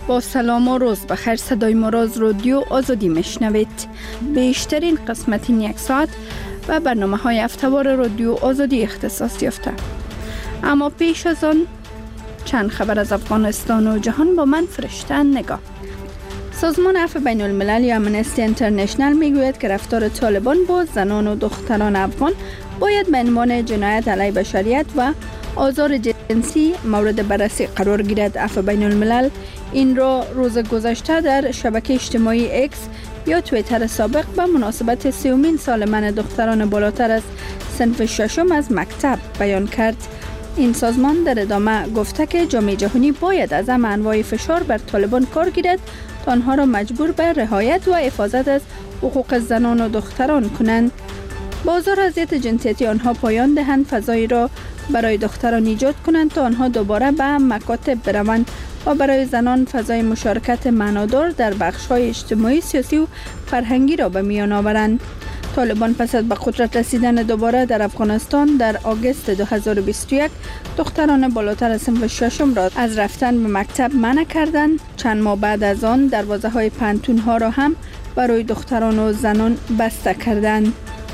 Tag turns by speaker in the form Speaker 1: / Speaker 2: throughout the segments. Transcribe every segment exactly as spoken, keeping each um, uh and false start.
Speaker 1: با سلام و روز بخیر، صدای ما را از رادیو آزادی میشنوید. بیشترین قسمت این یک ساعت و برنامه های هفته‌وار رادیو آزادی اختصاص یافته. اما پیش از آن چند خبر از افغانستان و جهان با من فرشته نگاه. سازمان عفو بین الملل یا امنستی اینترنشنل میگوید که رفتار طالبان با زنان و دختران افغان باید به عنوان جنایت علیه بشریت و آزار جنسی مورد بررسی قرار گیرد. عفو بین الملل این را روز گذشته در شبکه اجتماعی اکس یا توییتر سابق به مناسبت سیومین سالمن دختران بالاتر از صنف ششم از مکتب بیان کرد. این سازمان در ادامه گفته که جامعه جهانی باید از همه انواع فشار بر طالبان کار گیرد تا آنها را مجبور به رعایت و حفاظت از حقوق زنان و دختران کنند. بازار اذیت جنسیتی آنها پایان دهند، فضایی را برای دختران ایجاد کنند تا آنها دوباره به مکاتب بروند و برای زنان فضای مشارکت معنادار در بخش‌های اجتماعی، سیاسی و فرهنگی را به میان آورند. طالبان پس از به قدرت رسیدن دوباره در افغانستان در آگوست دو هزار و بیست و یک دختران بالاتر از صنف ششم را از رفتن به مکتب منع کردند. چند ماه بعد از آن دروازه‌های پانتون‌ها را هم برای دختران و زنان بسته کردند.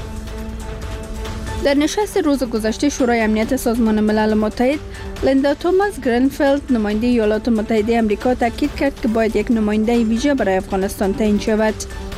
Speaker 1: در نشست روز گذشته شورای امنیت سازمان ملل متحد، لیندا توماس گرینفیلد نماینده ایالات متحده آمریکا تاکید کرد که باید یک نماینده ویژه برای افغانستان تعیین شود.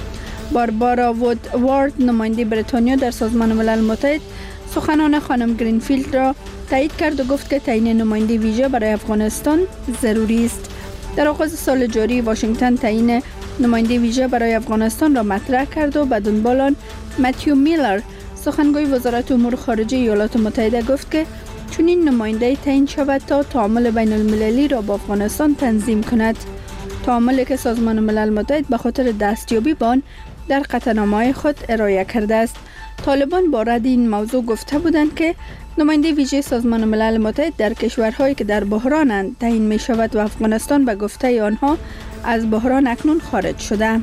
Speaker 1: باربارا وودوارد نماینده بریتانیا در سازمان ملل متحد سخنان خانم گرینفیلد را تایید کرد و گفت که تعیین نماینده ویژه برای افغانستان ضروری است. در آغاز سال جاری واشنگتن تعیین نماینده ویژه برای افغانستان را مطرح کرد و به دنبال آن متیو میلر سخنگوی وزارت امور خارجه ایالات متحده گفت که چنین نماینده تعیین شود تا تعامل بین المللی را با افغانستان تنظیم کند، تعاملی که سازمان ملل متحد به خاطر دستیابی به آن در قطعنامه‌های خود ارائه کرده است. طالبان با رد این موضوع گفته بودند که نماینده ویژه سازمان ملل متحد در کشورهایی که در بحرانند تعیین می شود و افغانستان به گفته آنها از بحران اکنون خارج شده.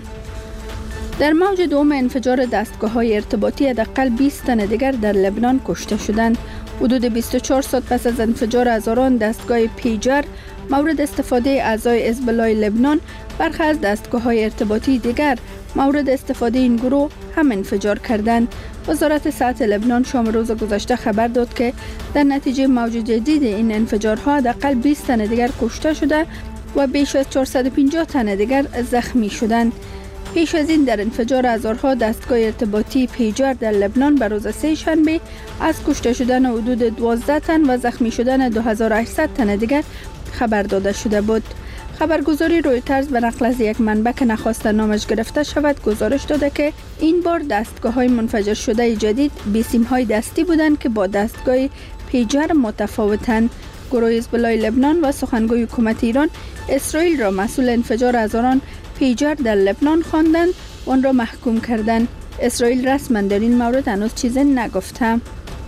Speaker 1: در موج دوم انفجار دستگاه‌های ارتباطی حداقل بیست تن دیگر در لبنان کشته شدند. حدود بیست و چهار ساعت پس از انفجار هزاران دستگاه پیجر مورد استفاده اعضای حزب الله لبنان، برخی از دستگاه‌های ارتباطی دیگر مورد استفاده این گروه هم انفجار کردند. وزارت صحت لبنان شام روز گذشته خبر داد که در نتیجه موج جدید این انفجارها حداقل بیست تن دیگر کشته شده و بیش از چهارصد و پنجاه تن دیگر زخمی شدند. پیش از این در انفجار هزارها دستگاه ارتباطی پیجر در لبنان به روز سه شنبه از کشته شدن حدود دوازده تن و زخمی شدن دو هزار و هشتصد تن دیگر خبر داده شده بود. خبرگزاری رویترز به نقل از یک منبع که نخواست نامش گرفته شود گزارش داده که این بار دستگاه‌های منفجر شده جدید بیسیم‌های دستی بودند که با دستگاه پیجر متفاوتند. گروه حزب الله لبنان و سخنگوی حکومت ایران اسرائیل را مسئول انفجار هزاران پیجر در لبنان خواندند و آن را محکوم کردند. اسرائیل رسما در این مورد هنوز چیزی نگفته.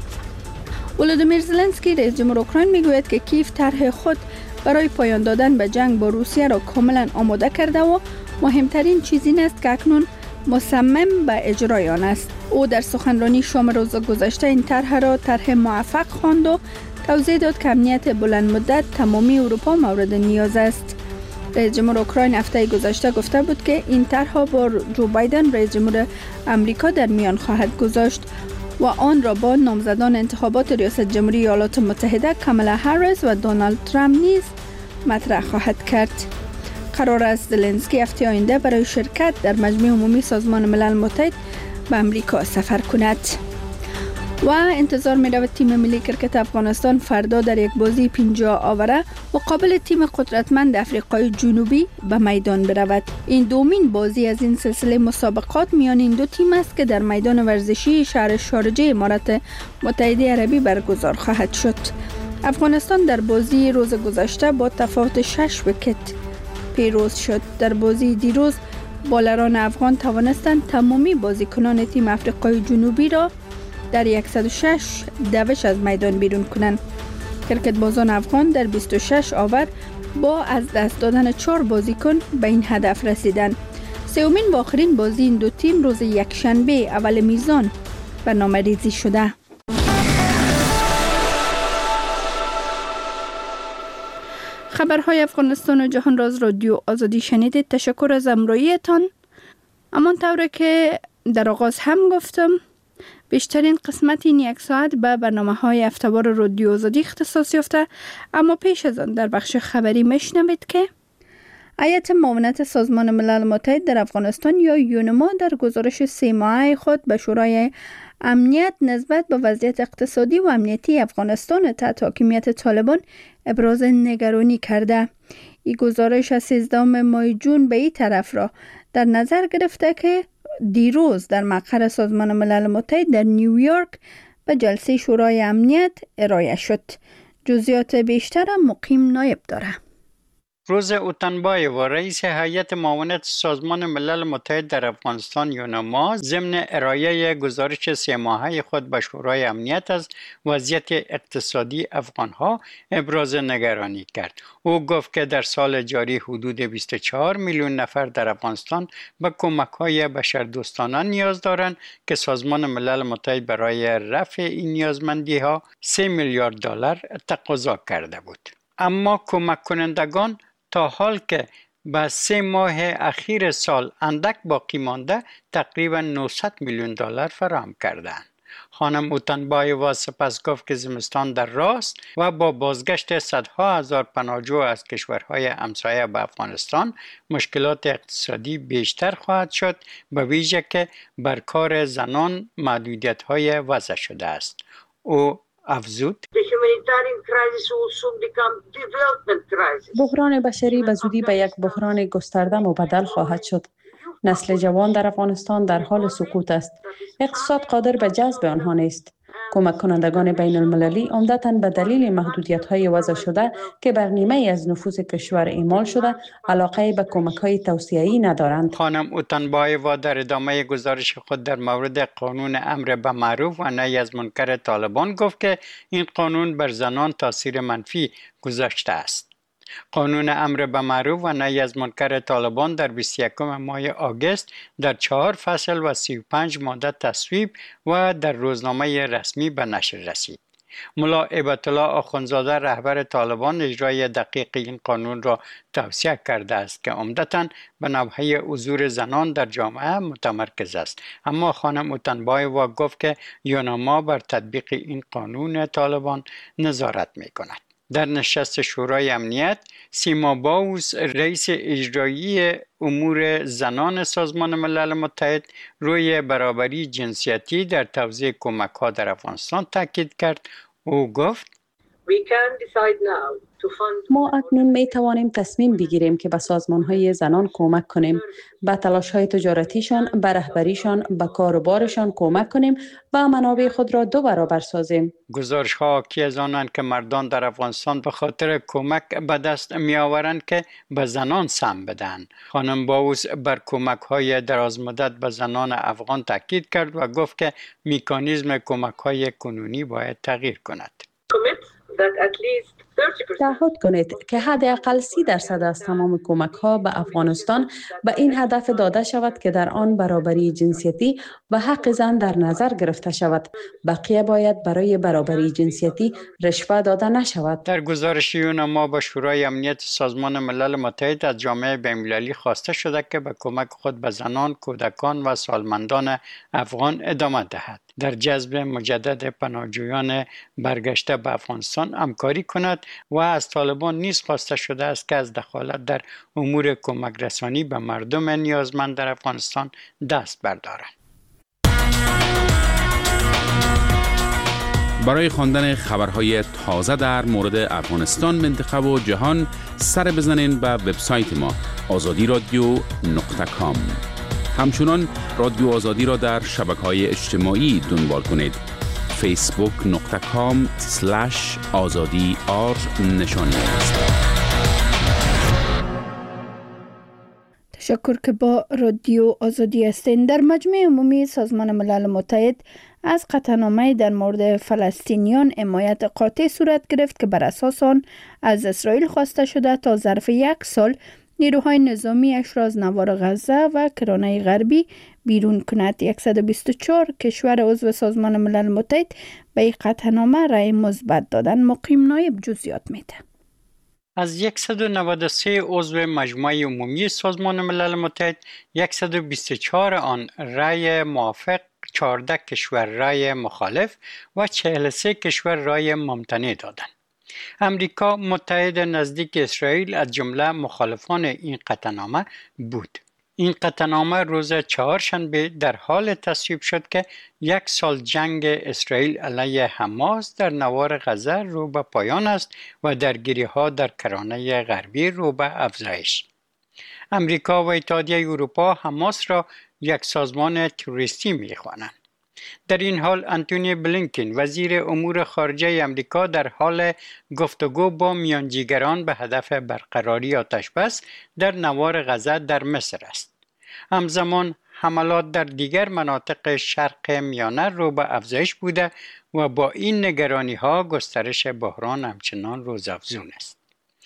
Speaker 1: ولودیمیر زلنسکی رئیس جمهور اوکراین میگوید که کیف طرح خود برای پایان دادن به جنگ با روسیه را کاملا آماده کرده و مهمترین چیز این است که اکنون مصمم به اجرای آن است. او در سخنرانی شام روز گذشته این طرح را طرح موفق خواند و توضیح داد که امنیت بلند مدت تمامی اروپا مورد نیاز است. رئیس جمهور اوکراین هفته گذشته گفته بود که این طرح با جو بایدن رئیس جمهور آمریکا در میان خواهد گذاشت و آن را با نامزدان انتخابات ریاست جمهوری ایالات متحده کامالا هریس و دونالد ترامپ نیز مطرح خواهد کرد. قرار است زلنسکی هفته آینده برای شرکت در مجمع عمومی سازمان ملل متحد به آمریکا سفر کند. و انتظار می رود تیم ملی کرکت افغانستان فردا در یک بازی پنجاه آوره مقابل تیم قدرتمند افریقای جنوبی به میدان برود. این دومین بازی از این سلسله مسابقات میان این دو تیم است که در میدان ورزشی شهر شارجه امارات متحده عربی برگزار خواهد شد. افغانستان در بازی روز گذشته با تفاوت شش ویکت پیروز شد. در بازی دیروز بالران افغان توانستند تمامی بازیکنان تیم افریقای جنوبی را در صد و شش دوش از میدان بیرون کنند. کرکت بازان افغان در بیست و شش آور با از دست دادن چهار بازیکن به این هدف رسیدند. سومین و آخرین بازی این دو تیم روز یکشنبه اول میزان برنامه ریزی شده. خبرهای افغانستان و جهان را از رادیو آزادی شنیدید. تشکر از همراهیتان. امان طوره که در آغاز هم گفتم بیشترین قسمت این یک ساعت به برنامه های هفته‌وار رادیو آزادی اختصاص یافته، اما پیش از آن در بخش خبری میشنوید که هیئت معاونت سازمان ملل متحد در افغانستان یا یونما در گزارش سه ماهه خود به شورای امنیت نسبت به وضعیت اقتصادی و امنیتی افغانستان تحت حاکمیت طالبان ابراز نگرانی کرده. این گزارش از سیزدهم ماه جون به این طرف را در نظر گرفته که دیروز در مقر سازمان ملل متحد در نیویورک به جلسه شورای امنیت ارائه شد. جزئیات بیشتر مقیم نایب داره.
Speaker 2: روز اوتنبایو رئیس هیئت معاونت سازمان ملل متحد در افغانستان یونما ضمن ارائه گزارش سه ماهه خود به شورای امنیت از وضعیت اقتصادی افغانها ابراز نگرانی کرد. او گفت که در سال جاری حدود بیست و چهار میلیون نفر در افغانستان به کمک‌های بشردوستانه نیاز دارند که سازمان ملل متحد برای رفع این نیازمندی‌ها سه میلیارد دلار تقاضا کرده بود. اما کمک کنندگان تا حال که به سه ماه اخیر سال اندک باقی مانده تقریبا نهصد میلیون دلار فراهم کردند. خانم اوتنبایوا سپس گفت که زمستان در راست و با بازگشت صدها هزار پناهجو از کشورهای همسایه به افغانستان مشکلات اقتصادی بیشتر خواهد شد، به ویژه که بر کار زنان محدودیت‌های وضع شده است. او افزود
Speaker 3: بحران بشری به زودی به یک بحران گسترده مبدل خواهد شد. نسل جوان در افغانستان در حال سقوط است. اقتصاد قادر به جذب آنها نیست. کمک کنندگان بین المللی عمدتاً به دلیل محدودیت‌های وضع شده که بر نیمه از نفوس کشور اعمال شده علاقه به کمک‌های توسعه‌ای ندارند.
Speaker 2: خانم اوتنبایوا در ادامه گزارش خود در مورد قانون امر به معروف و نهی از منکر طالبان گفت که این قانون بر زنان تاثیر منفی گذاشته است. قانون امر به معروف و نهی از منکر طالبان در بیست و یکم ماه آگوست در چهار فصل و سی و پنج ماده تصویب و در روزنامه رسمی به نشر رسید. ملا هیبت الله آخوندزاده رهبر طالبان اجرای دقیق این قانون را توصیه کرده است که عمدتاً به نوحه حضور زنان در جامعه متمرکز است. اما خانم اوتنبایوا گفت که یونما بر تطبیق این قانون طالبان نظارت می کند. در نشست شورای امنیت سیما باوس رئیس اجرایی امور زنان سازمان ملل متحد روی برابری جنسیتی در توزیع کمک‌ها در افغانستان تاکید کرد. او گفت
Speaker 3: ما اکنون می توانیم تصمیم بگیریم که به سازمان‌های زنان کمک کنیم، به تلاش‌های تجارتیشان، به رهبریشان، به کاروبارشان کمک کنیم و منابع خود را دو برابر سازیم.
Speaker 2: گزارش‌ها حاکی از آنند که مردان در افغانستان به خاطر کمک به دست می‌آورند که به زنان سهم بدهند. خانم باوس بر کمک‌های درازمدت به زنان افغان تاکید کرد و گفت که مکانیزم کمک‌های کنونی باید تغییر کند.
Speaker 3: تعهد کنید که حداقل سی درصد از تمام کمک ها به افغانستان به این هدف داده شود که در آن برابری جنسیتی و حق زن در نظر گرفته شود. بقیه باید برای برابری جنسیتی رشوه داده نشود.
Speaker 2: در گزارش یونما با شورای امنیت سازمان ملل متحد از جامعه بین‌المللی خواسته شده که به کمک خود به زنان، کودکان و سالمندان افغان ادامه دهد. در جذب مجدد پناهجویان برگشته به افغانستان همکاری کند و از طالبان نیز خواسته شده است که از دخالت در امور کمک رسانی به مردم نیازمند در افغانستان دست بردارند.
Speaker 4: برای خواندن خبرهای تازه در مورد افغانستان، منطقه و جهان سر بزنین به وبسایت ما آزادی رادیو نقطه کام. همچنان رادیو آزادی را در شبکه‌های اجتماعی دنبال کنید. فیسبوک نقطه کام سلش آزادی آر نشانی است.
Speaker 1: تشکر که با رادیو آزادی هستین. در مجمع عمومی سازمان ملل متحد از قطعنامه در مورد فلسطینیان حمایت قاطع صورت گرفت که بر اساس آن از اسرائیل خواسته شده تا ظرف یک سال نیروهای نظامیش را از نوار غزه و کرانه غربی بیرون کند. صد و بیست و چهار کشور عضو سازمان ملل متحد به این قطعنامه رأی مثبت دادن. مقیم نایب جزئیات میده.
Speaker 2: از صد و نود و سه عضو مجمع عمومی سازمان ملل متحد صد و بیست و چهار آن رای موافق، چهارده کشور رای مخالف و چهل و سه کشور رای ممتنع دادند. امریکا متحد نزدیک اسرائیل از جمله مخالفان این قطعنامه بود. این قطعنامه روز چهارشنبه در حال تصویب شد که یک سال جنگ اسرائیل علیه حماس در نوار غزه رو به پایان است و درگیری ها در کرانه غربی رو به افزایش. امریکا و اتحادیه اروپا حماس را یک سازمان تروریستی می خوانند. در این حال انتونی بلینکن وزیر امور خارجه امریکا در حال گفتگو با میانجیگران به هدف برقراری آتشبس در نوار غزه در مصر است. همزمان حملات در دیگر مناطق شرق میانه رو به افزایش بوده و با این نگرانی ها گسترش بحران همچنان روزافزون است.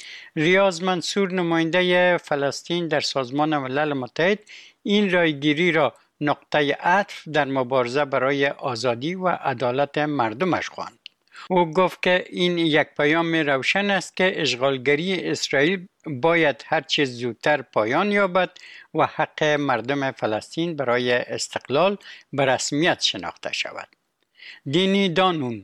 Speaker 2: ریاض منصور نماینده فلسطین در سازمان ملل متحد این رایگیری را نقطه عطف در مبارزه برای آزادی و عدالت مردمش خواند. او گفت که این یک پیام روشن است که اشغالگری اسرائیل باید هر چه زودتر پایان یابد و حق مردم فلسطین برای استقلال به رسمیت شناخته شود. دینی دانون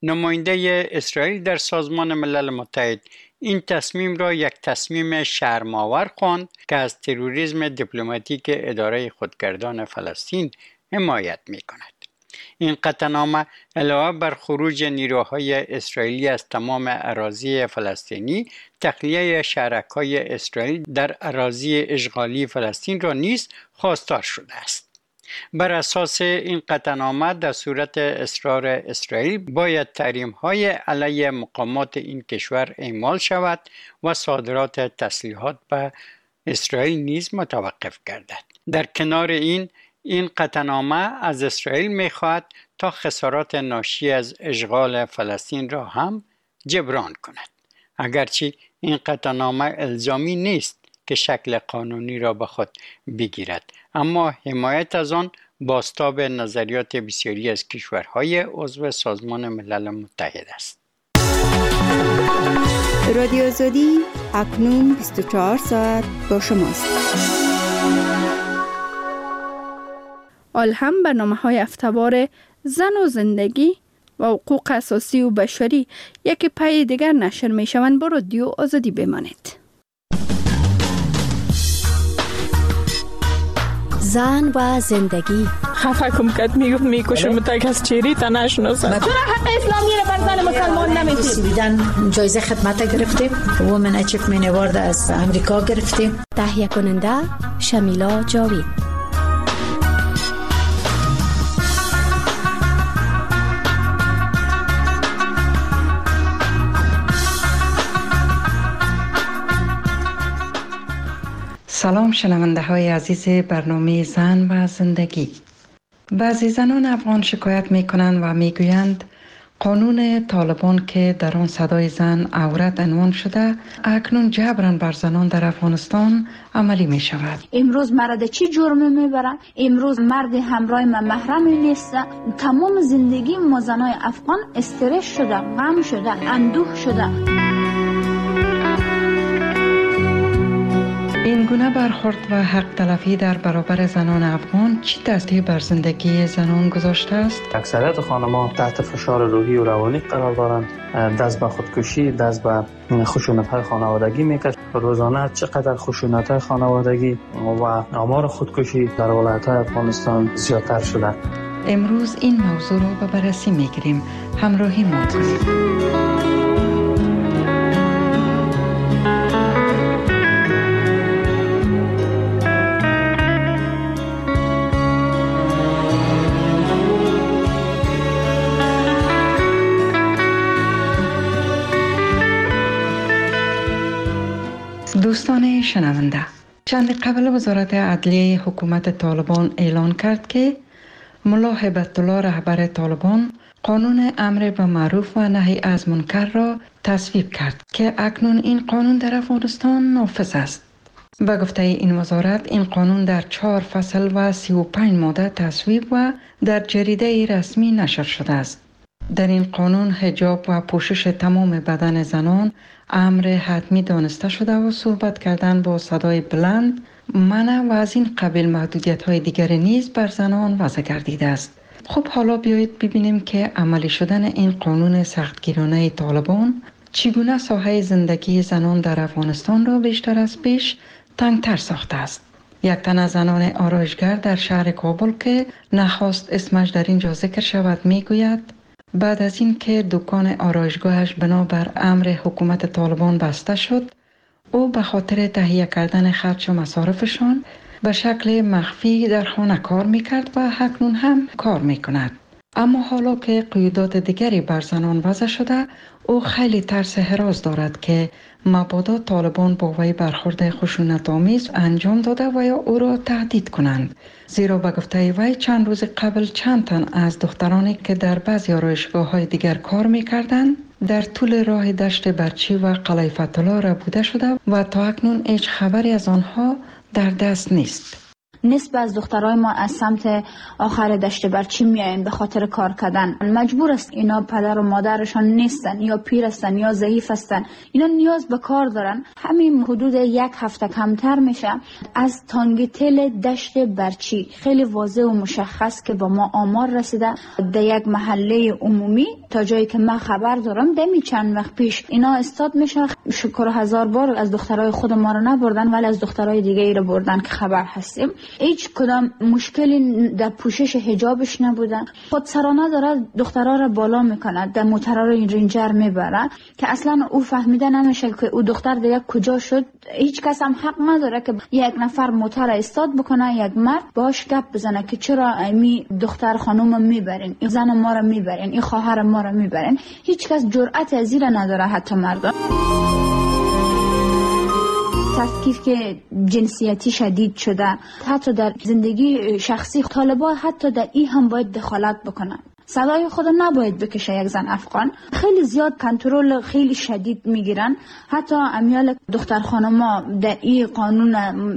Speaker 2: نماینده اسرائیل در سازمان ملل متحد این تصمیم را یک تصمیم شرم‌آور خواند که از تروریسم دیپلماتیک اداره خودگردان فلسطین حمایت می کند. این قطعنامه علاوه بر خروج نیروهای اسرائیلی از تمام اراضی فلسطینی، تخلیه شهرک‌های اسرائیل در اراضی اشغالی فلسطین را نیز خواستار شده است. بر اساس این قطعنامه در صورت اصرار اسرائیل باید تحریم‌های علیه مقامات این کشور اعمال شود و صادرات تسلیحات به اسرائیل نیز متوقف گردد. در کنار این این قطعنامه از اسرائیل می‌خواهد تا خسارات ناشی از اشغال فلسطین را هم جبران کند. اگرچه این قطعنامه الزامی نیست که شکل قانونی را به خود بگیرد، اما حمایت از آن بازتاب نظریات بسیاری از کشورهای عضو سازمان ملل متحد است.
Speaker 5: رادیو آزادی اکنون بیست و چهار ساعت با شماست.
Speaker 1: آل هم برنامه‌های هفته‌وار زن و زندگی و حقوق اساسی و بشری یک پای دیگر نشر می‌شوند. با رادیو آزادی بمانید.
Speaker 6: زن و زندگی.
Speaker 7: خفه کم کد میگفت میکشم تا کس چیری تا نشناسم.
Speaker 8: چرا حق اسلامی را بر زن مسلمان نمیدید؟
Speaker 9: دیدن جایزه خدمت گرفتیم، وومن اچیومنت اوارد از امریکا گرفتیم.
Speaker 6: تهیه کننده شمیلا جاوید.
Speaker 10: سلام شنونده های عزیز برنامه زن و زندگی. بعضی زنان افغان شکایت می کنند و می گویند قانون طالبان که در آن صدای زن عورت عنوان شده اکنون جبران بر زنان در افغانستان عملی می شود.
Speaker 11: امروز مرد چی جرمی می برن؟ امروز مرد همراه من محرمی نیست. تمام زندگی ما زنای افغان استرس شده، غم شده، اندوه شده.
Speaker 10: این گونه برخورد و حق تلفی در برابر زنان افغان چی تاثیر بر زندگی زنان گذاشته است؟
Speaker 12: اکثریت خانم‌ها تحت فشار روحی و روانی قرار دارند، دست به خودکشی، دست به خشونت‌های خانوادگی می‌کشند. روزانه چقدر خشونت‌های خانوادگی و آمار خودکشی در ولایت‌های افغانستان زیادتر شده.
Speaker 10: امروز این موضوع را به بررسی می‌گیریم. همراهی ما کنید. دوستان شنونده، چند قبل وزارت عدلیه حکومت طالبان اعلان کرد که ملا هبت الله رهبر طالبان قانون امر به معروف و نهی از منکر را تصویب کرد که اکنون این قانون در افغانستان نافذ است. به گفته این وزارت این قانون در چهار فصل و سی و پنج ماده تصویب و در جریده رسمی نشر شده است. در این قانون حجاب و پوشش تمام بدن زنان امر حتمی دانسته شده و صحبت کردن با صدای بلند، منع و از این قبیل محدودیت های دیگر نیز بر زنان وضع گردیده است. خب حالا بیایید ببینیم که عملی شدن این قانون سختگیرانه طالبان چگونه ساحه زندگی زنان در افغانستان را بیشتر از پیش تنگتر ساخته است. یک تن از زنان آرایشگر در شهر کابل که نخواست اسمش در اینجا ذکر شود میگوید بعد از این که دکان آرایشگاهش بنابر امر حکومت طالبان بسته شد، او به خاطر تهیه کردن خرج و مصارفشان به شکل مخفی در خانه کار میکرد و اکنون هم کار میکند. اما حالا که قیودات دیگری بر زنان وضع شده، او خیلی ترس هراس دارد که مبادا طالبان با وی برخورد خشونت‌آمیز انجام داده و یا او را تهدید کنند. زیرا به گفته وی چند روز قبل چند تن از دخترانی که در بعضی آرایشگاه‌های دیگر کار می‌کردند در طول راه دشت برچی و قلعه فتح‌الله را بوده شده و تا اکنون هیچ خبری از آنها در دست نیست.
Speaker 11: نصف از دخترای ما از سمت آخر دشت برچی میاین به خاطر کار کردن. مجبور است اینا پدر و مادرشان نیستن یا پیر هستن یا ضعیف هستن. اینا نیاز به کار دارن. همین حدود یک هفته کمتر میشه از تانگتل دشت برچی خیلی واضح و مشخص که با ما آمار رسیده در یک محله عمومی تا جایی که من خبر دارم دمی چند وقت پیش اینا استاد میشه. شکر هزار بار از دخترای خود ما رو نبردن ولی از دخترای دیگه ای رو بردن که خبر هستیم. هیچ کدام مشکلی در پوشش حجابش نبوده. خودسرانه داره دخترها را بالا میکنه، در موترها رو رنجر میبره که اصلا او فهمیده نمیشه که او دختر دیگه کجا شد. هیچ کس هم حق نداره که یک نفر موتر استاد بکنه، یک مرد باش گپ بزنه که چرا می دختر خانوم میبرین، این زن ما رو میبرین، این خواهر ما رو میبرین. هیچ کس جرأت از این نداره. حتی مردم تفکیک که جنسیتی شدید شده، حتی در زندگی شخصی طالبان حتی در این هم باید دخالت بکنن. صدای خود نباید بکشه. یک زن افغان خیلی زیاد کنترل خیلی شدید میگیرن. حتی امیال دختر خانما در این قانون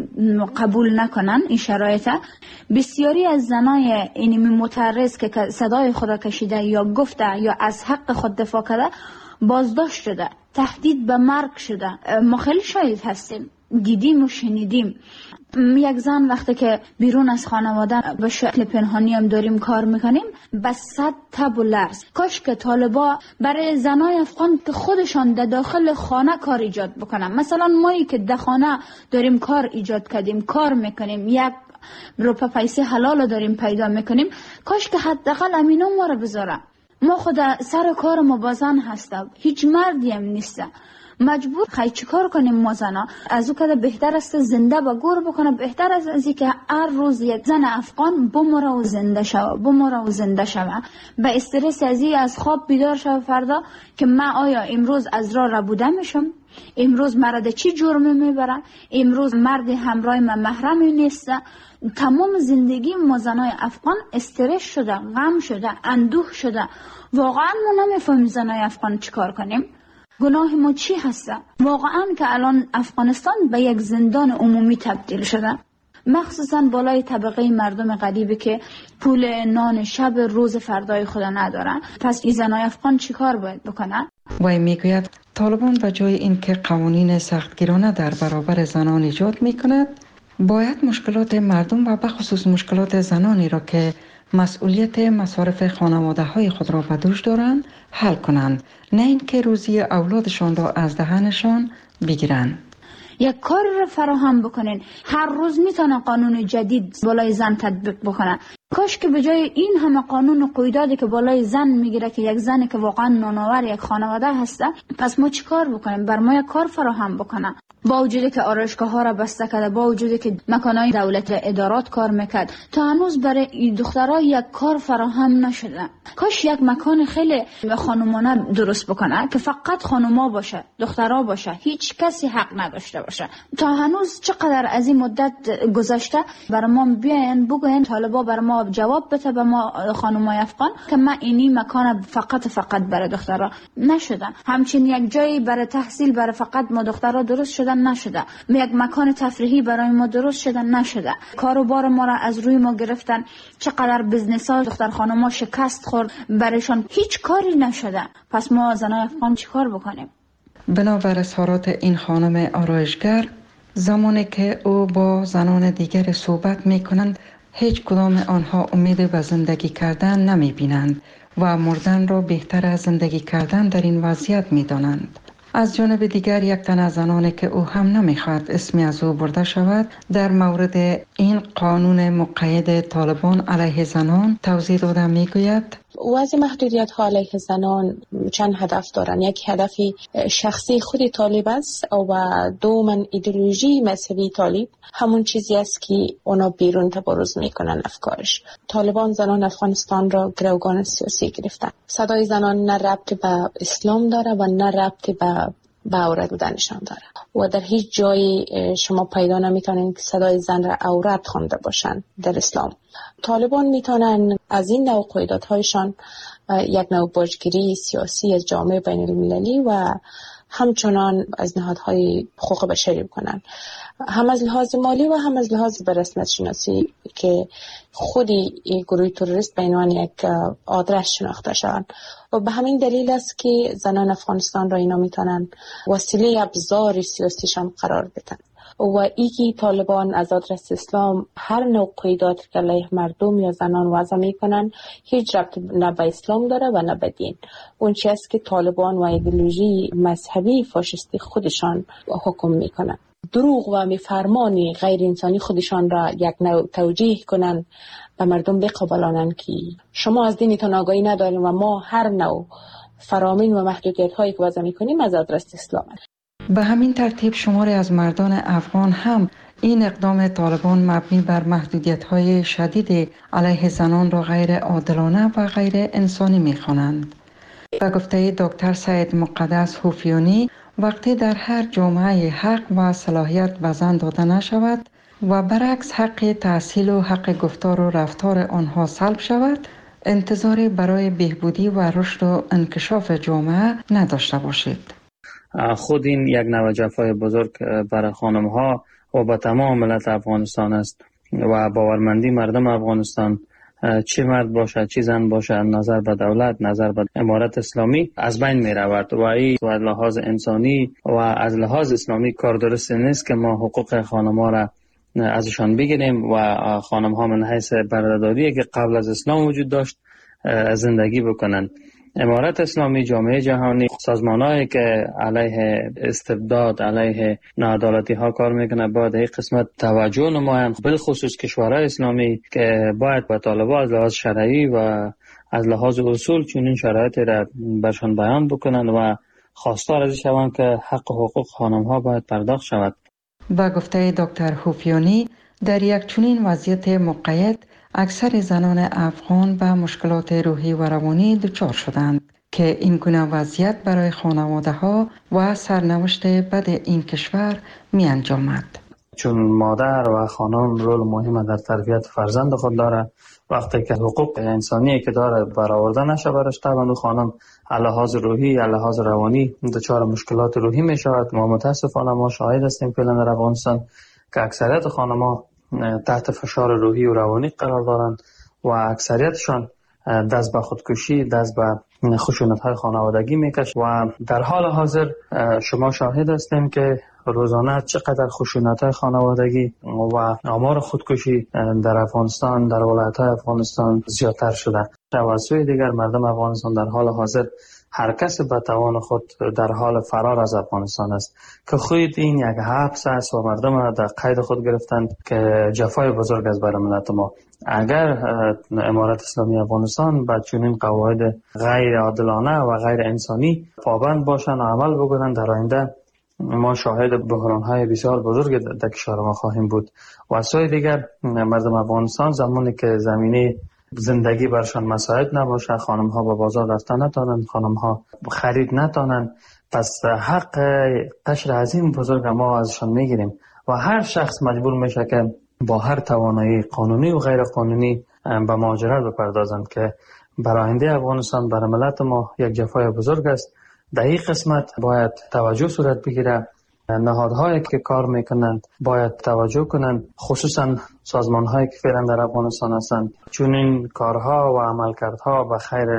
Speaker 11: قبول نکنن این شرایط. بسیاری از زنای اینمی معترض که صدای خود کشیده یا گفته یا از حق خود دفاع کرده بازداشت شده، تهدید به مرگ شده. ما خیلی شاهد هستیم، دیدیم و شنیدیم. یک زن وقتی که بیرون از خانواده به شکل پنهانی هم داریم کار میکنیم به صد تب و لرز. کاش که طالبا برای زنای افغان که خودشان در داخل خانه کار ایجاد بکنن. مثلا مایی که در خانه داریم کار ایجاد کردیم، کار میکنیم، یک روپا پیسه حلال داریم پیدا میکنیم، کاش که حداقل امینا ما رو بذاره. ما خود سر کار ما با زن هستم، هیچ مردی هم نیست. مجبور خیلی چی کار کنیم ما زنا؟ از او که بهتر است زنده با گور بکنه، بهتر از از که هر روز یک زن افغان بمره و زنده شوه، بمره و زنده شوه، به استرس ازی از خواب بیدار شوه فردا که من آیا امروز از راه ربوده میشم، امروز مرد چی جرمی میبرن، امروز مرد همراه من محرمی نیست. تمام زندگی ما زنای افغان استرس شده، غم شده، اندوه شده. واقعا ما نمیفهمیم زنای افغان چیکار کنیم. گناه ما چی هسته؟ واقعا که الان افغانستان به یک زندان عمومی تبدیل شده، مخصوصا بالای طبقه مردم غریبی که پول نان شب روز فردای خدا ندارن. پس این زنای افغان چیکار باید بکنن؟
Speaker 10: وی میگوید طالبان به جای اینکه قوانین سختگیرانه در برابر زنان ایجاد میکند، باید مشکلات مردم و بخصوص مشکلات زنانی را که مسئولیت مصارف خانواده های خود را به دوش دارند حل کنند، نه اینکه روزی اولادشان را از دهنشان بگیرند.
Speaker 11: یک کار را فراهم بکنین. هر روز میتونه قانون جدید بالای زن تطبیق بکنه. کاش که به جای این همه قانون و قیوداتی که بالای زن میگیره که یک زنی که واقعا نانآور یک خانواده هسته، پس ما چی کار بکنیم؟ بر ما یک کار فراهم بکنه. با وجودی که آرایشگاه ها را بسته کرده، با وجودی که مکانهای دولت ادارات کار میکرد، تا هنوز برای دخترها یک کار فراهم نشده. کاش یک مکان خیلی خانمانه درست بکنه که فقط خانوما باشه، دخترها باشه، هیچ کسی حق نداشته باشه. تا هنوز چقدر از این مدت گذشته بر ما بیاین بگوین، طالبا بر ما جواب بده به ما خانمای افغان که ما اینی مکان فقط فقط برای دخترها نشده. همچنین یک جایی برای تحصیل برای فقط ما دخترها درست شده نشده. یک مکان تفریحی برای ما درست شده نشده. کاروبار ما را از روی ما گرفتن. چقدر بزنس ها دختر خانما شکست خورد، برایشان هیچ کاری نشده. پس ما زنای افغان چی کار بکنیم؟
Speaker 10: بنابر اظهارات این خانم آرایشگر، زمانی که او با زنان دیگر صحبت می کنند هیچ کدام آنها امید به زندگی کردن نمی بینند و مردن را بهتر از زندگی کردن در این وضعیت می دانند. از جانب دیگر یک تن از زنانی که او هم نمیخواد اسمی از او برده شود در مورد این قانون مقید طالبان علیه زنان توضیح داده میگوید:
Speaker 13: وضع محدودیت ها علیه زنان چند هدف دارن. یک هدفی شخصی خود طالب است و دومن ایدئولوژی مذهبی طالب همون چیزی است که اونا بیرون تبرز میکنن افکارش. طالبان زنان افغانستان را گروگان سیاسی گرفتن. صدای زنان نه ربط به اسلام داره و نه ربط به به عورت بودنشان داره و در هیچ جایی شما پیدا نمیتونین که صدای زن را عورت خوانده باشن در اسلام. طالبان میتونن از این نوع قیودات‌هایشان یک نوع باجگیری سیاسی از جامعه بین المللی و همچنان از نهادهای حقوق بشری بکنن، هم از لحاظ مالی و هم از لحاظ به رسمیت شناسی که خودی گروه تروریست به عنوان یک آدرس شناخته شوند. و به همین دلیل است که زنان افغانستان را اینا میتونن وسیله ابزار سیاسیشان قرار بدن و ایگی طالبان از آدرس اسلام هر نوع قیودات که علیه مردم یا زنان وضع میکنن هیچ ربط نه به اسلام داره و نه به دین. اون چیزی است که طالبان و ایدئولوژی مذهبی فاشisتی خودشان حکم میکنن. دروغ و میفرمانی غیر انسانی خودشان را یک نوع توجیه کنن و مردم بقبولانن که شما از دینتان آگاهی ندارین و ما هر نوع فرامین و محدودیت هایی که وضع میکنیم از آدرس اسلام.
Speaker 10: به همین ترتیب شماری از مردان افغان هم این اقدام طالبان مبنی بر محدودیت‌های شدید علیه زنان را غیر عادلانه و غیر انسانی می‌خوانند. به گفته دکتر سید مقدس حوفیانی، وقتی در هر جامعه حق و صلاحیت به زن داده نشود و برعکس حق تحصیل و حق گفتار و رفتار آنها سلب شود، انتظاری برای بهبودی و رشد و انکشاف جامعه نداشته باشید.
Speaker 12: خود این یک نوع جفای بزرگ برای خانم ها و با تمام ملت افغانستان است و باورمندی مردم افغانستان، چه مرد باشه چه زن باشه، نظر به دولت، نظر به امارت اسلامی از بین می رود و این و از لحاظ انسانی و از لحاظ اسلامی کار درست نیست که ما حقوق خانم ها را ازشان بگیریم و خانم ها من حیث بردهداری که قبل از اسلام وجود داشت زندگی بکنن. امارت اسلامی، جامعه جهانی، سازمانایی که علیه استبداد، علیه ناعدالتی ها کار میکنه باید این قسمت توجه نمایند، بالخصوص کشورهای اسلامی که باید به طالبان از لحاظ شرعی و از لحاظ اصول چنین شرایطی را برشان بیان بکنند و خواستار از شوند که حق و حقوق خانم ها باید پرداخت شود.
Speaker 10: با گفته دکتر حوفیانی، در یک چنین وضعیت مقید اکثر زنان افغان به مشکلات روحی و روانی دچار شدند که این گونه وضعیت برای خانواده ها و سرنوشت بد این کشور می انجامد.
Speaker 12: چون مادر و خانم رول مهم در تربیت فرزند خود داره، وقتی که حقوق انسانی که داره برآورده نشه برش، طبعا خانم لحاظ روحی، لحاظ روانی دچار مشکلات روحی می شود. ما متاسفانه ما شاهد هستیم فعلا در افغانستان که اکثریت خانم‌ها تحت فشار روحی و روانی قرار دارند و اکثریتشان دست به خودکشی، دست به خشونت‌های خانوادگی میکشند و در حال حاضر شما شاهد هستیم که روزانه چقدر خشونت‌های خانوادگی و آمار خودکشی در افغانستان، در ولایت‌های افغانستان زیادتر شده. و سوی دیگر مردم افغانستان در حال حاضر هر کس به توان خود در حال فرار از افغانستان است که خود این یک حبس است و مردم را در قید خود گرفتند که جفای بزرگ است برای ملت ما. اگر امارت اسلامی افغانستان با چنین قواعد غیر عادلانه و غیر انسانی پابند باشند و عمل بکنند، در آینده ما شاهد بحران‌های بسیار بزرگ در کشور ما خواهیم بود. و از سوی دیگر مردم افغانستان زمانی که زمینه زندگی برشان مساعد نباشه، خانم ها با بازار رفتن نتانند، خانم ها خرید نتانند، پس حق قشر عظیم بزرگ ما ازشان میگیریم و هر شخص مجبور میشه که با هر توانایی قانونی و غیر قانونی به مهاجرت بپردازند که برای آینده افغانستان، برای ملت ما یک جفای بزرگ است. در این قسمت باید توجه صورت بگیره. نهادهایی که کار میکنند باید توجه کنند، خصوصا سازمانهایی که فعلا در افغانستان هستند، چون این کارها و عملکردها به خیر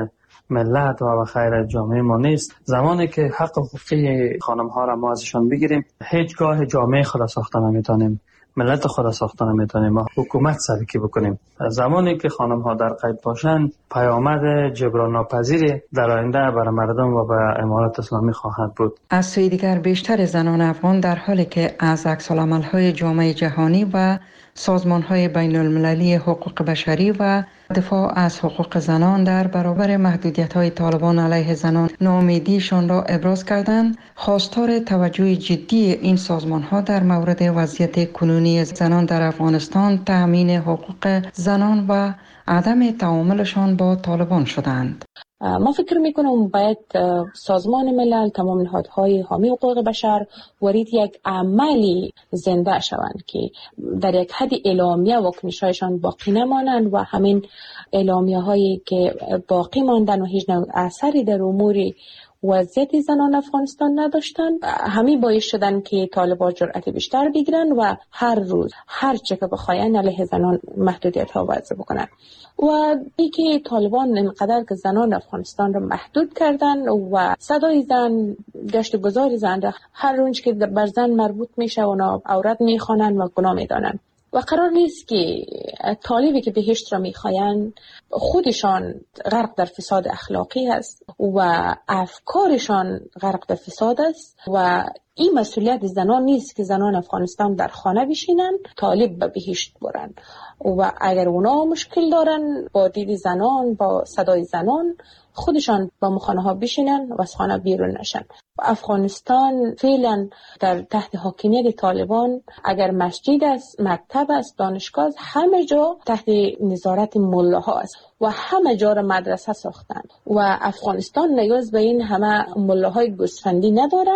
Speaker 12: ملت و خیر جامعه ما نیست. زمانی که حق حقوقی خانم ها را ما ازشان بگیریم، هیچگاه جامعه خود ساخته نمیتونیم، ملت خود ساخته نمیتونیم، ما حکومت سرکی بکنیم. زمانی که خانم ها در قید باشند، پیامد جبران ناپذیری در آینده برای مردم و به امارات اسلامی خواهد بود.
Speaker 10: از سوی دیگر بیشتر زنان افغان در حالی که از عکس‌العمل‌های جامعه جهانی و سازمان‌های بین‌المللی حقوق بشری و دفاع از حقوق زنان در برابر محدودیت‌های طالبان علیه زنان ناامیدیشان را ابراز کردند، خواستار توجه جدی این سازمان‌ها در مورد وضعیت کنونی زنان در افغانستان، تأمین حقوق زنان و عدم تعاملشان با طالبان شدند.
Speaker 13: ما فکر میکنم باید سازمان ملل، تمام نهادهای حامی حقوق بشر ورید یک عملی زنده شوند که در یک حد اعلامیه واکنش‌هایشان باقی نمانند و همین اعلامیه هایی که باقی ماندن و هیچ نوع اثری در امور وضعیت زنان افغانستان نداشتن، همین باعث شدن که طالبان جرأت بیشتر بگیرن و هر روز هر چه که بخواین علیه زنان محدودیت ها وضع بکنن. و ای که طالبان اینقدر که زنان افغانستان را محدود کردن و صدای زن، گشت گذار زن را هر اونچه که بر زن مربوط میشه اونا عورت میخوانن و گناه میدانن. و قرار نیست که طالبی که بهشت را میخواین خودشان غرق در فساد اخلاقی است و افکارشان غرق در فساد است و این مسئولیت زنان نیست که زنان افغانستان در خانه بشینن طالب به بهشت برن. و اگر اونا مشکل دارن با دید زنان، با صدای زنان، خودشان با مخانه ها بشینن و از خانه بیرون نشن. افغانستان فعلا در تحت حاکمیت طالبان، اگر مسجد است، مکتب است، دانشگاه است، همه جا تحت نظارت ملاها است و همه جا را مدرسه ساختن و افغانستان نیاز به این همه ملاهای گوسفندی ندارن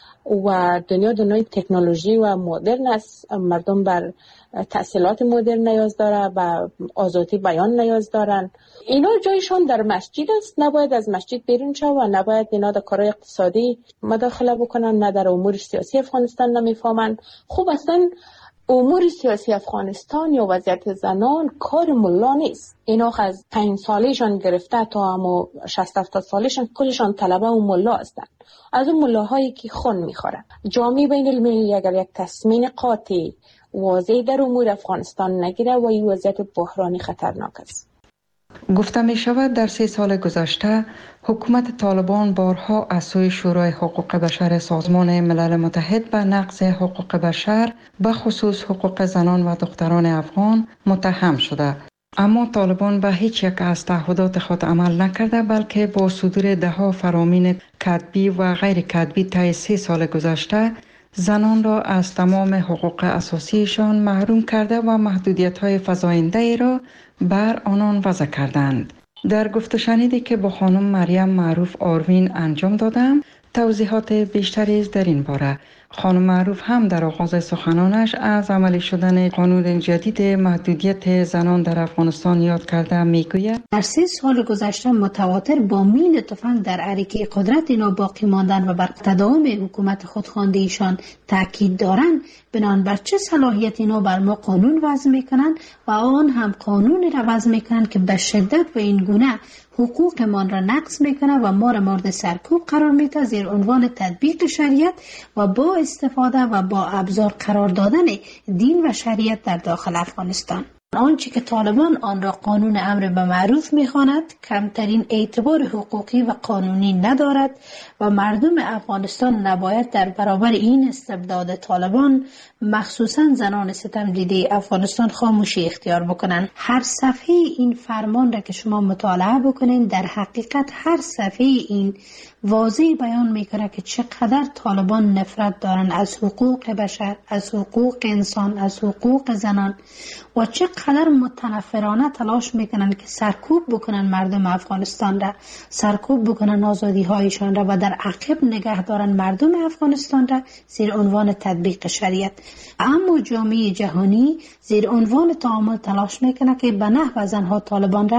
Speaker 13: و دنیا دنیای تکنولوژی و مدرن است. مردم بر تحصیلات مدرن نیاز داره و آزادی بیان نیاز دارن. اینا جایشان در مسجد است، نباید از مسجد بیرون شو و نباید اینا در کارهای اقتصادی مداخله بکنن، نه در امور سیاسی افغانستان نمیفهمن. خوب اصلا امور سیاسی افغانستان یا وضعیت زنان کار ملا نیست. اینا از پنج سالشان گرفته تا همو شصت هفتاد سالشان کلشان طلبه و ملا هستند. از اون ملاهایی که خون میخورن. جامعه بین المللی اگر یک تصمیم قاطع واضح در امور افغانستان نگیره و این وضعیت بحرانی خطرناک است.
Speaker 10: گفته می شود در سه سال گذشته حکومت طالبان بارها از سوی شورای حقوق بشر سازمان ملل متحد به نقض حقوق بشر به خصوص حقوق زنان و دختران افغان متهم شده. اما طالبان به هیچ یک از تعهدات خود عمل نکرده، بلکه با صدور ده‌ها فرامین کتبی و غیر کتبی طی سه سال گذشته زنان را از تمام حقوق اساسیشان محروم کرده و محدودیت‌های فزاینده را بر آنان وضع کردند. در گفت شنیدی که با خانم مریم معروف آروین انجام دادم، توضیحات بیشتری در این باره. خانم معروف هم در آغاز سخنانش از عملی شدن قانون جدید محدودیت زنان در افغانستان یاد کرده میگوید
Speaker 14: در سه سال گذشته متواتر با مین تفنگ در عریکه قدرت اینا باقی ماندن و بر تداوم حکومت خودخوانده ایشان تاکید دارند، بنان بر چه صلاحیت اینا بر ما قانون وضع میکنند و آن هم قانون را وضع میکنند که به شدت و این گونه حقوق ما را نقض میکنه و ما را مورد سرکوب قرار میده زیر عنوان تطبیق شریعت و با استفاده و با ابزار قرار دادن دین و شریعت در داخل افغانستان. آنچه که طالبان آن را قانون امر به معروف میخواند کمترین اعتبار حقوقی و قانونی ندارد و مردم افغانستان نباید در برابر این استبداد طالبان مخصوصا زنان ستم دیده افغانستان خاموشی اختیار بکنند. هر صفحه این فرمان را که شما مطالعه بکنین در حقیقت هر صفحه این واضح بیان میکنه که چقدر طالبان نفرت دارن از حقوق بشر، از حقوق انسان، از حقوق زنان و چقدر متنفرانه تلاش میکنن که سرکوب بکنن مردم افغانستان را، سرکوب بکنن آزادی هایشان را و در عقب نگه دارن مردم افغانستان را زیر عنوان تطبیق شریعت. اما جامعه جهانی زیر عنوان تعامل تلاش میکنه که به نحو زنها طالبان را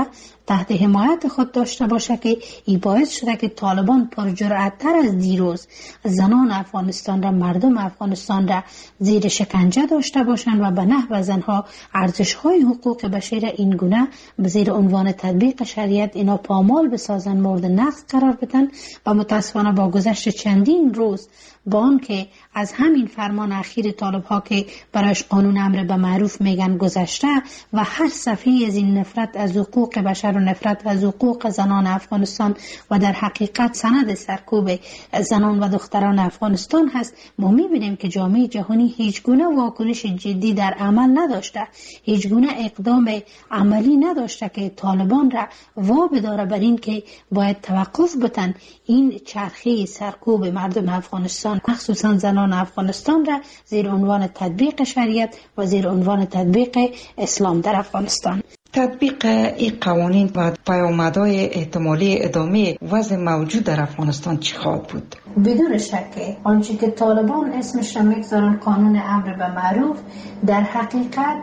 Speaker 14: تحت حمایت خود داشته باشه که این باعث شده که طالبان پرجرأت‌تر از دیروز زنان افغانستان را، مردم افغانستان را زیر شکنجه داشته باشند و به نحو زنها ارزش‌های حقوق بشر این گونه به زیر عنوان تطبیق شریعت اینا پامال بسازن، مورد نقض قرار بدن. و متاسفانه با گذشت چندین روز با آن که از همین فرمان اخیر طالب ها که برایش قانون امر به معروف میگن گذشته و هر صفحه از این نفرت از حقوق بشر و نفرت از حقوق زنان افغانستان و در حقیقت سند سرکوب زنان و دختران افغانستان هست، ما میبینیم که جامعه جهانی هیچ گونه واکنش جدی در عمل نداشته، هیچ گونه اقدام عملی نداشته که طالبان را وا بداره بر این که باید توقف بتن این چرخه سرکوب مردم افغانستان مخصوصا زنان افغانستان را زیر عنوان تطبیق شریعت و زیر عنوان تطبیق اسلام در افغانستان.
Speaker 10: تطبیق این قوانین و پیامدهای احتمالی ادامه وضع موجود در افغانستان چی خواهد بود؟
Speaker 14: بدون شک آنچه که طالبان اسمش را میگذارن قانون امر به معروف در حقیقت